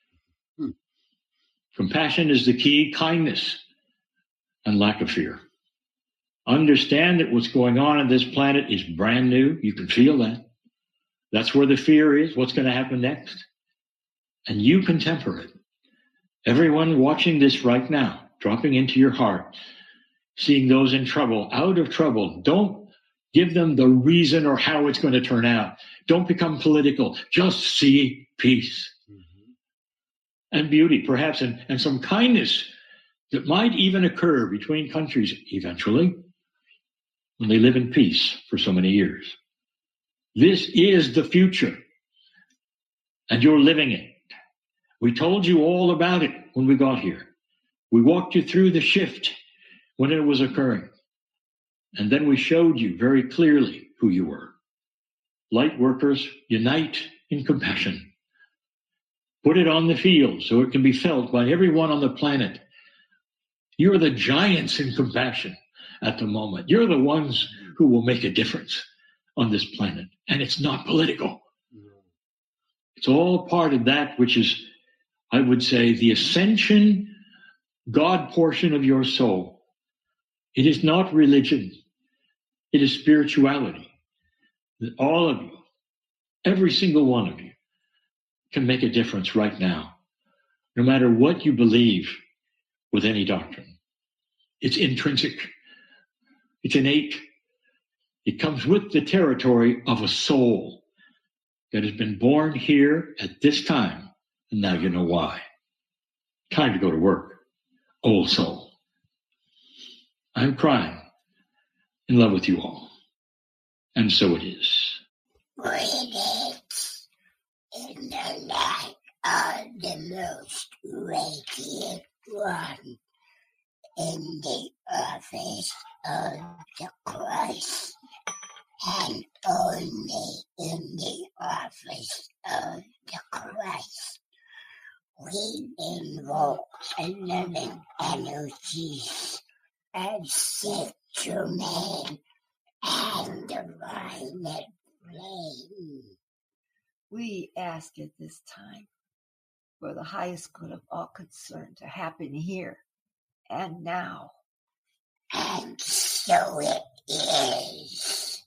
Compassion is the key, kindness, and lack of fear. Understand that what's going on this planet is brand new. You can feel that. That's where the fear is, what's going to happen next. And you can temper it. Everyone watching this right now, dropping into your heart, seeing those in trouble, out of trouble, don't give them the reason or how it's going to turn out. Don't become political. Just see peace. And beauty, perhaps, and some kindness that might even occur between countries eventually when they live in peace for so many years. This is the future, and you're living it. We told you all about it when we got here. We walked you through the shift when it was occurring, and then we showed you very clearly who you were. Light workers, unite in compassion. Put it on the field so it can be felt by everyone on the planet. You're the giants in compassion at the moment. You're the ones who will make a difference on this planet. And it's not political. It's all part of that which is, I would say, the ascension God portion of your soul. It is not religion. It is spirituality. That all of you, every single one of you, can make a difference right now, no matter what you believe with any doctrine. It's intrinsic. It's innate. It comes with the territory of a soul that has been born here at this time, and now you know why. Time to go to work, old soul. I'm crying in love with you all, and so it is. Greetings in the light of the most radiant one in the office of the Christ, and only in the office of the Christ. We invoke the living energies of Saint Germain and divine flame. We ask at this time for the highest good of all concerned to happen here and now. And so it is.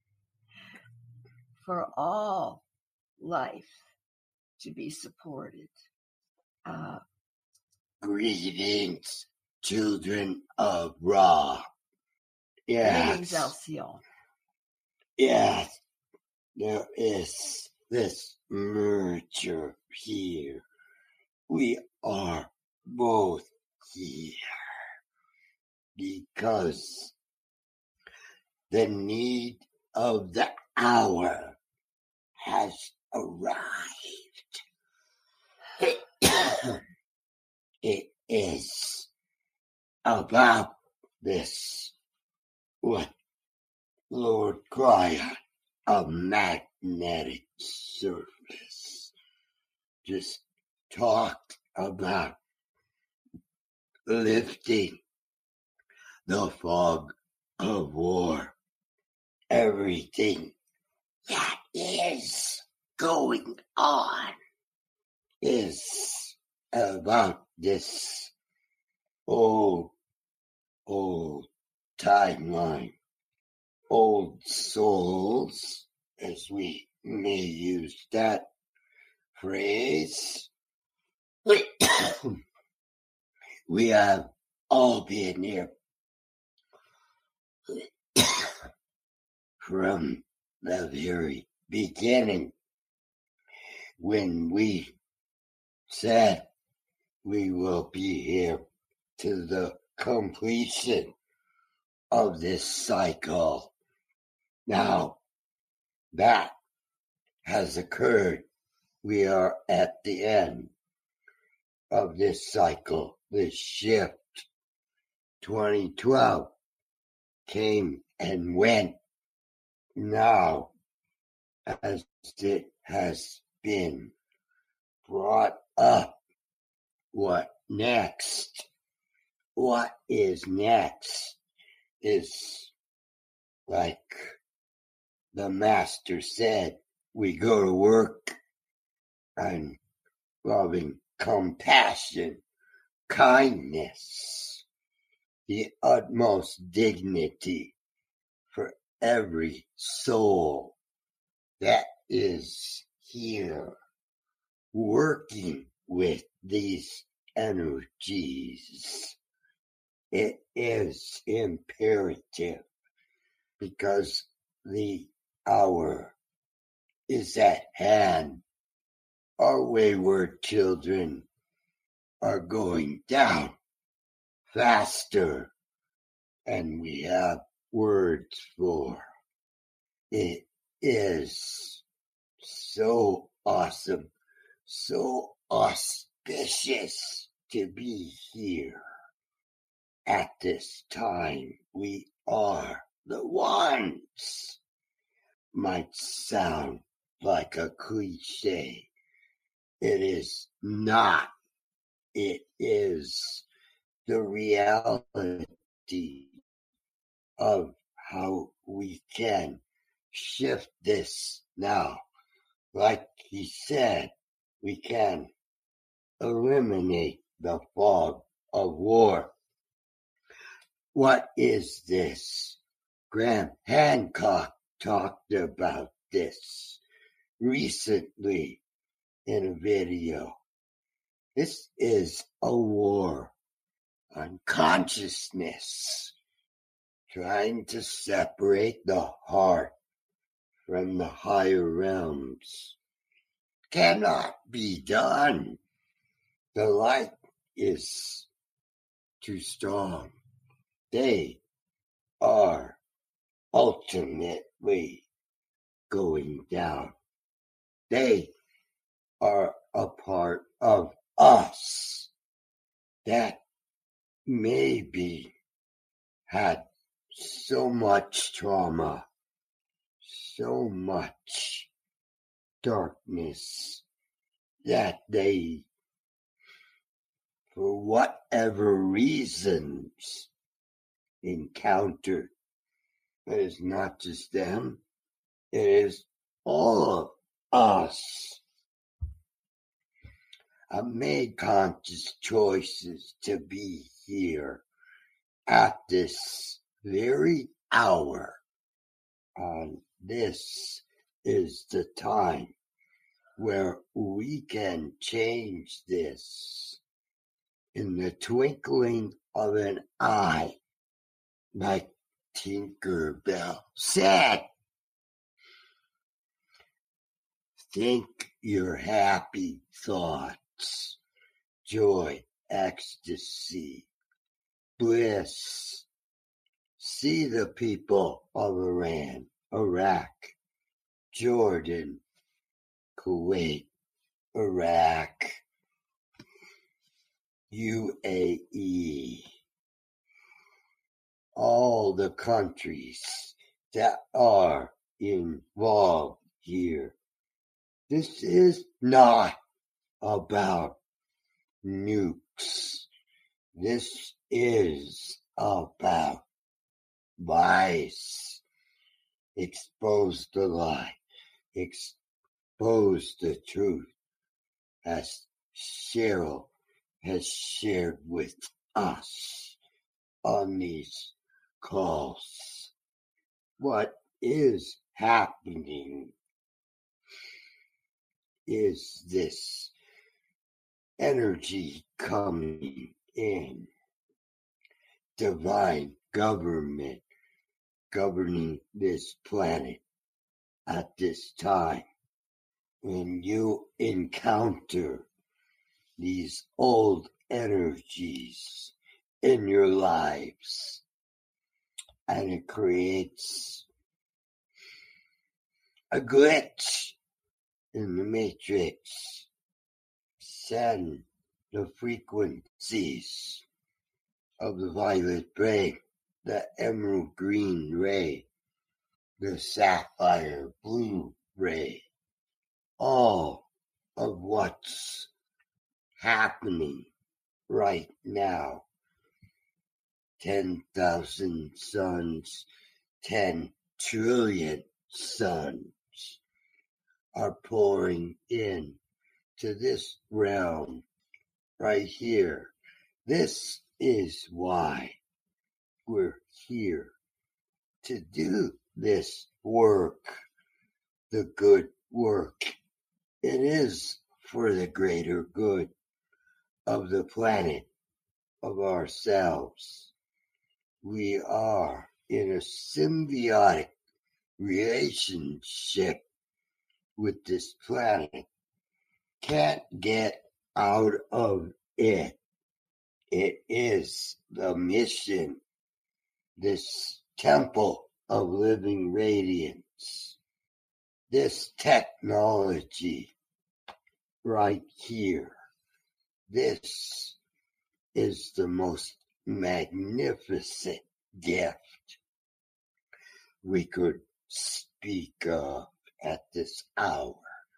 For all life to be supported. Greetings, children of Ra. Greetings, Alcyon. Yes, there is this merger here. We are both here because the need of the hour has arrived. It is about this, what Lord Cryon, a magnetic surface, just talked about lifting the fog of war. Everything that is going on is about this old timeline, old souls, as we may use that phrase. We have all been here from the very beginning when we said we will be here to the completion of this cycle. Now that has occurred. We are at the end of this cycle, this shift. 2012 came and went. Now, as it has been brought up, what next? What is next is, like the master said, we go to work and loving compassion, kindness, the utmost dignity for every soul that is here working with these energies. It is imperative because the hour is at hand. Our wayward children are going down faster, and we have words for it. Is so awesome, so auspicious to be here at this time. We are the ones. Might sound like a cliche. It is not. It is the reality of how we can shift this now. Like he said, we can eliminate the fog of war. What is this? Graham Hancock talked about this recently in a video. This is a war on consciousness, trying to separate the heart from the higher realms. Cannot be done. The light is too strong. They are ultimately going down. They are a part of us that maybe had so much trauma, so much darkness that they, for whatever reasons, encountered. It is not just them, it is all of us. I've made conscious choices to be here at this very hour. This is the time where we can change this in the twinkling of an eye, like Tinkerbell said. Think your happy thoughts, joy, ecstasy, bliss. See the people of Iran, Iraq, Jordan, Kuwait, Iraq, UAE, all the countries that are involved here. This is not about nukes. This is about lies. Expose the lie. Expose the truth, as Cheryl has shared with us on these calls. What is happening is this energy coming in, divine government governing this planet at this time. When you encounter these old energies in your lives, and it creates a glitch in the matrix. Send the frequencies of the violet ray, the emerald green ray, the sapphire blue ray, all of what's happening right now. 10,000 suns, 10 trillion suns are pouring in to this realm right here. This is why we're here, to do this work, the good work. It is for the greater good of the planet, of ourselves. We are in a symbiotic relationship with this planet. Can't get out of it. It is the mission, this temple of living radiance, this technology right here. This is the most magnificent gift we could speak of at this hour.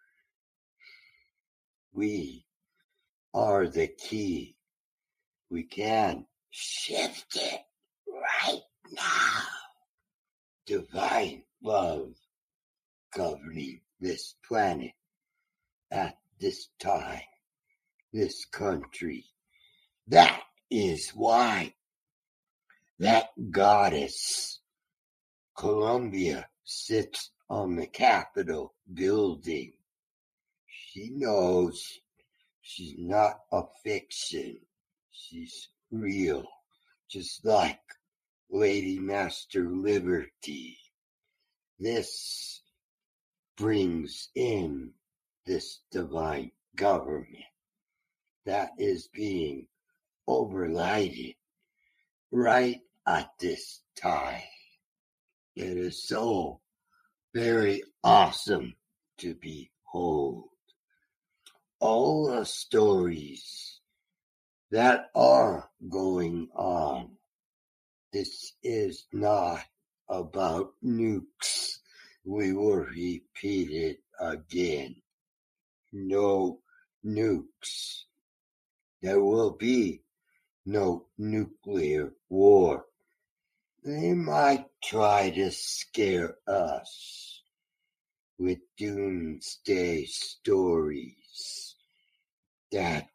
We are the key. We can shift it right now. Divine love governing this planet at this time, this country. That is why that goddess, Columbia, sits on the Capitol building. She knows she's not a fiction. She's real, just like Lady Master Liberty. This brings in this divine government that is being overlighted right at this time. It is so very awesome to behold. All the stories that are going on. This is not about nukes. We will repeat it again. No nukes. There will be no nuclear war. They might try to scare us with doomsday stories that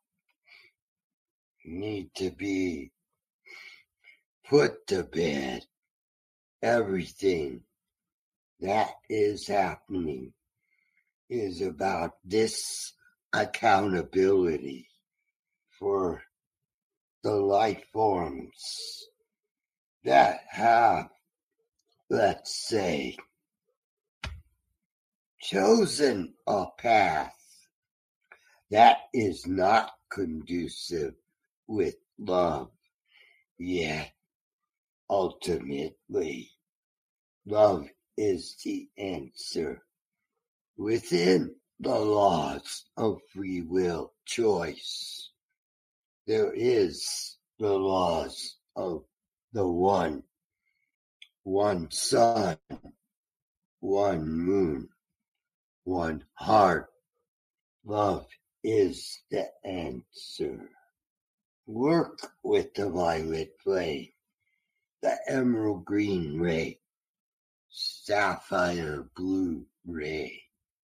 need to be put to bed. Everything that is happening is about this accountability for the life forms that have, let's say, chosen a path that is not conducive with love. Yet, ultimately, love is the answer. Within the laws of free will choice, there is the laws of the one sun, one moon, one heart. Love is the answer. Work with the violet flame, the emerald green ray, sapphire blue ray.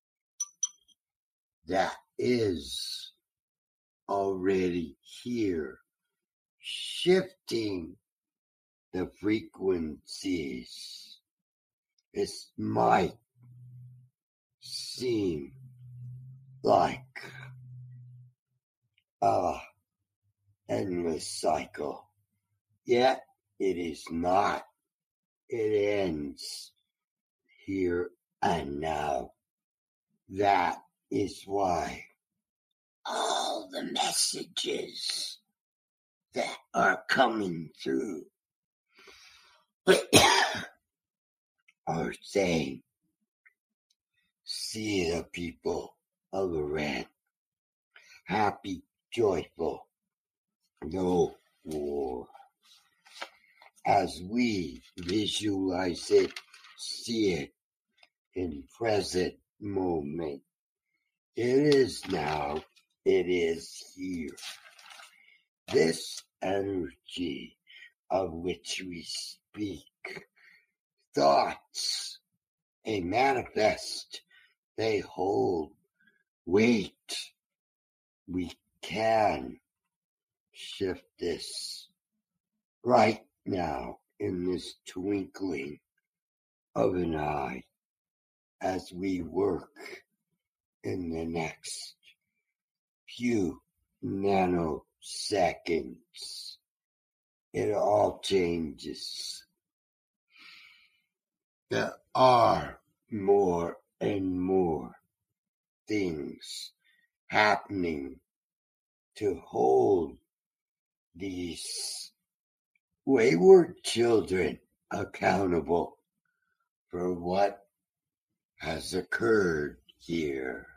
That is already here, shifting the frequencies. This might seem like a endless cycle, yet it is not. It ends here and now. That is why all the messages that are coming through are saying, see the people of Iran happy, joyful, no war. As we visualize it, see it in present moment, it is now, it is here. This energy of which we speak, thoughts, they manifest, they hold weight. We can shift this right now in this twinkling of an eye as we work in the next few nanoseconds. It all changes. There are more and more things happening to hold these wayward children accountable for what has occurred here.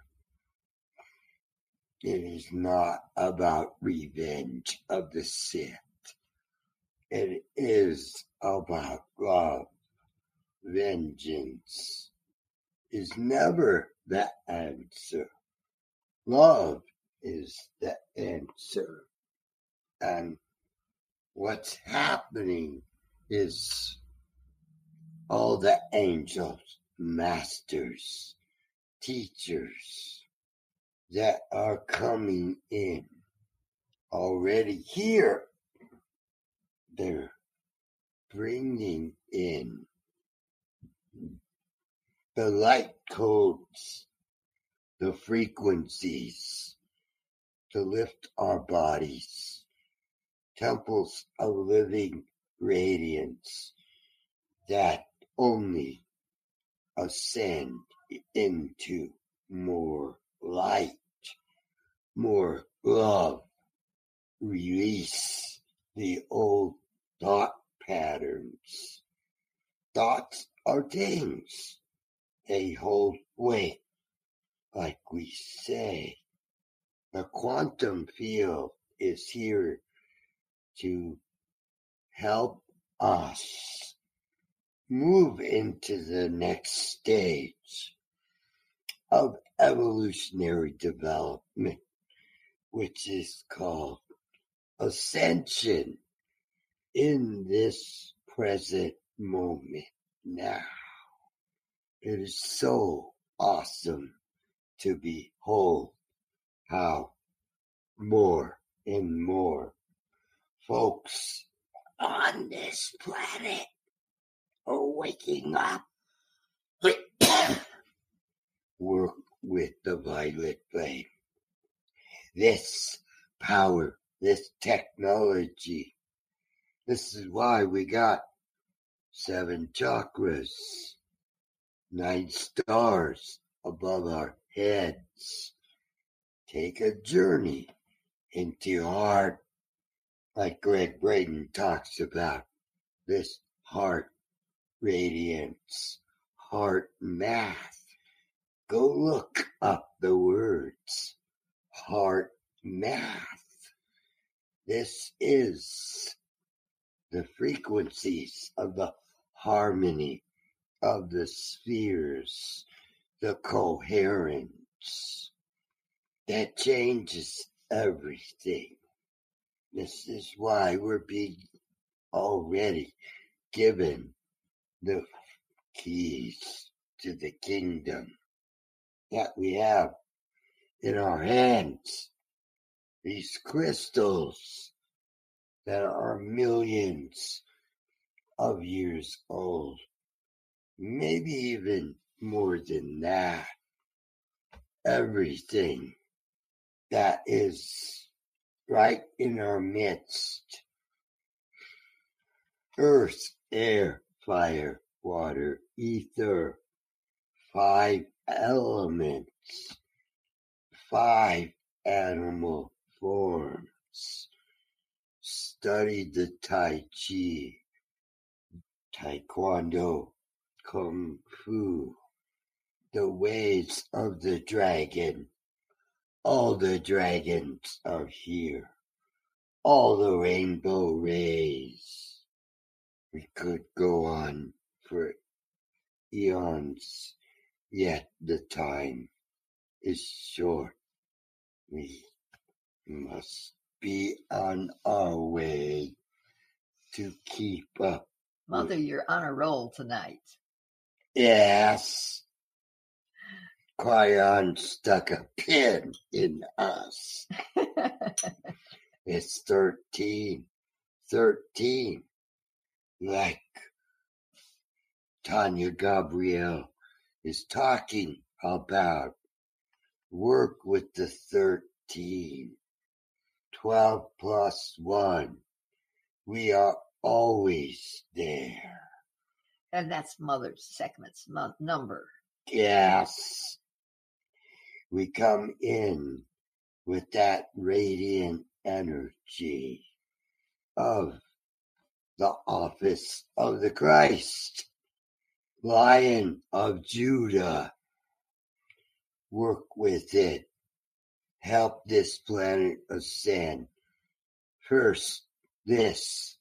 It is not about revenge of the Sith. It is about love. Vengeance is never the answer. Love is the answer. And what's happening is all the angels, masters, teachers that are coming in already here. They're bringing in the light codes, the frequencies to lift our bodies, temples of living radiance that only ascend into more light, more love, release the old thought patterns. Thoughts are things. They hold weight, like we say. The quantum field is here to help us move into the next stage of evolutionary development, which is called ascension in this present moment now. It is so awesome to behold how more and more folks On this planet are waking up. work with the violet flame. This power, this technology. This is why we got 7 chakras, 9 stars above our heads. Take a journey into your heart, like Greg Braden talks about. This heart radiance, heart math. Go look up the words. Heart math. This is the frequencies of the harmony of the spheres, the coherence that changes everything. This is why we're being already given the keys to the kingdom that we have in our hands. These crystals that are millions of years old, maybe even more than that. Everything that is right in our midst. Earth, air, fire, water, ether. 5 elements. 5 animal forms. Study the Tai Chi. Taekwondo, Kung Fu, the ways of the dragon. All the dragons are here. All the rainbow rays. We could go on for eons, yet the time is short. We must be on our way to keep up. Mother, you're on a roll tonight. Yes. Qui-Gon stuck a pin in us. It's 13. 13. Like Tanya Gabrielle is talking about. Work with the 13. 12 plus 1. We are always there. And that's Mother's segment's number. Yes. We come in with that radiant energy of the office of the Christ, Lion of Judah. Work with it. Help this planet ascend. First, this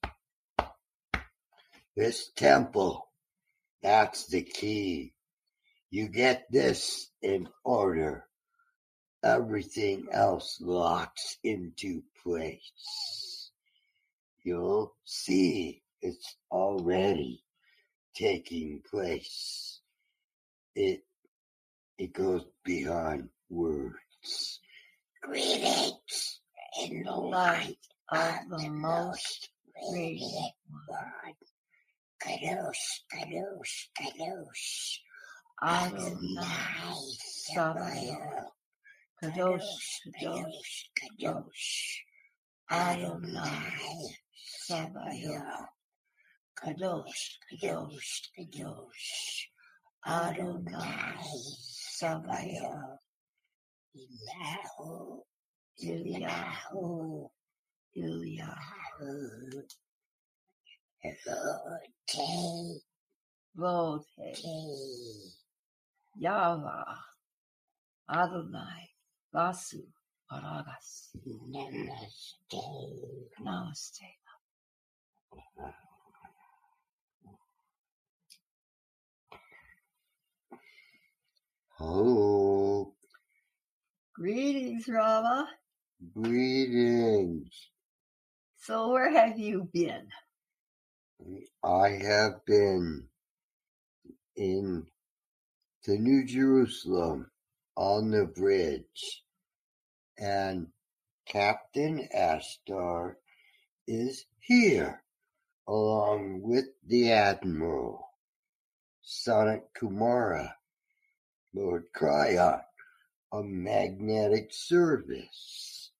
temple, that's the key. You get this in order. Everything else locks into place. You'll see it's already taking place. It goes beyond words. Greetings in the light of the most radiant one. Kadosh, Kadosh, Kadosh. Adonai Sabaoth. Kadosh, Kadosh, Kadosh. Adonai Sabaoth. Kadosh, Kadosh, Kadosh. Adonai Sabaoth. Eliyahu, Eliyahu, Eliyahu. Voteh, Yahweh, Adonai, Vasu, Paragas. Namaste. Namaste. Oh. Greetings, Rama. Greetings. So where have you been? I have been in the New Jerusalem on the bridge, and Captain Ashtar is here along with the Admiral, Sanat Kumara, Lord Qui-Gon, a magnetic service,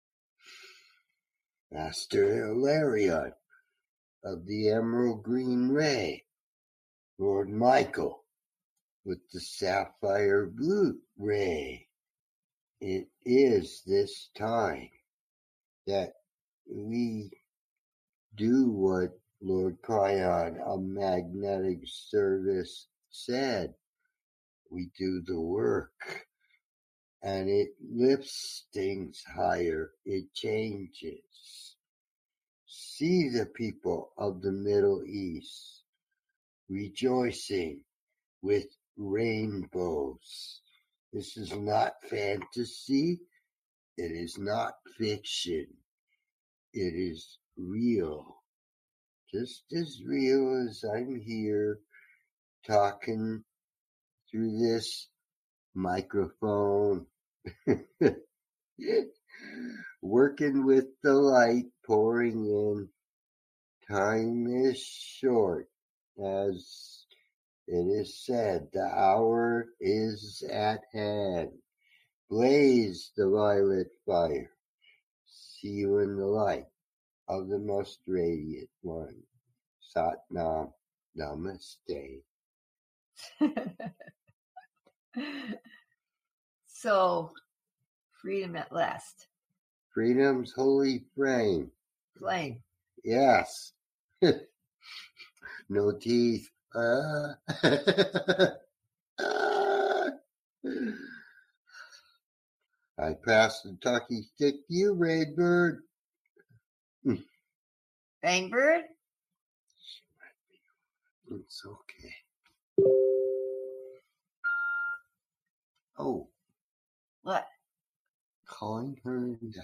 Master Hilarion of the Emerald Green Ray, Lord Michael with the Sapphire Blue Ray. It is this time that we do what Lord Qui-Gon, a magnetic service, said. We do the work, and it lifts things higher. It changes. See the people of the Middle East rejoicing with rainbows. This is not fantasy. It is not fiction. It is real. Just as real as I'm here talking through this microphone, working with the light pouring in. Time is short, as it is said, the hour is at hand. Blaze the violet fire. See you in the light of the most radiant one. Sat Nam. Namaste. So, freedom at last. Freedom's holy flame. Flame. Yes. No teeth. I pass the talking stick to you, Rainbird. Rainbird? It's okay. Oh. What? Calling her down.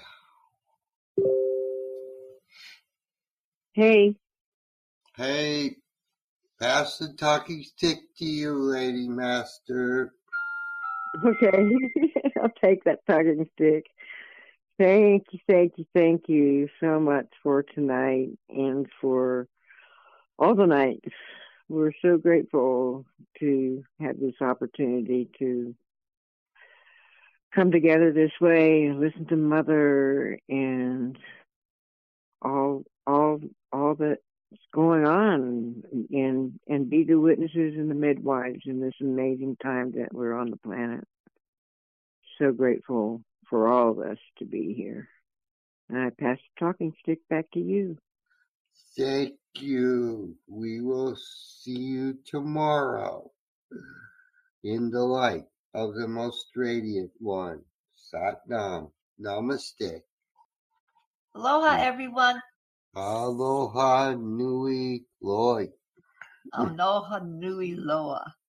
Hey. Hey, pass the talking stick to you, Lady Master. Okay. I'll take that talking stick. Thank you so much for tonight and for all the nights. We're so grateful to have this opportunity to come together this way, listen to Mother and all that's going on, and be the witnesses and the midwives in this amazing time that we're on the planet. So grateful for all of us to be here. And I pass the talking stick back to you. Thank you. We will see you tomorrow in the light of the most radiant one. Sat Nam. Namaste. Aloha, everyone. Aloha nui loa. Aloha nui loa.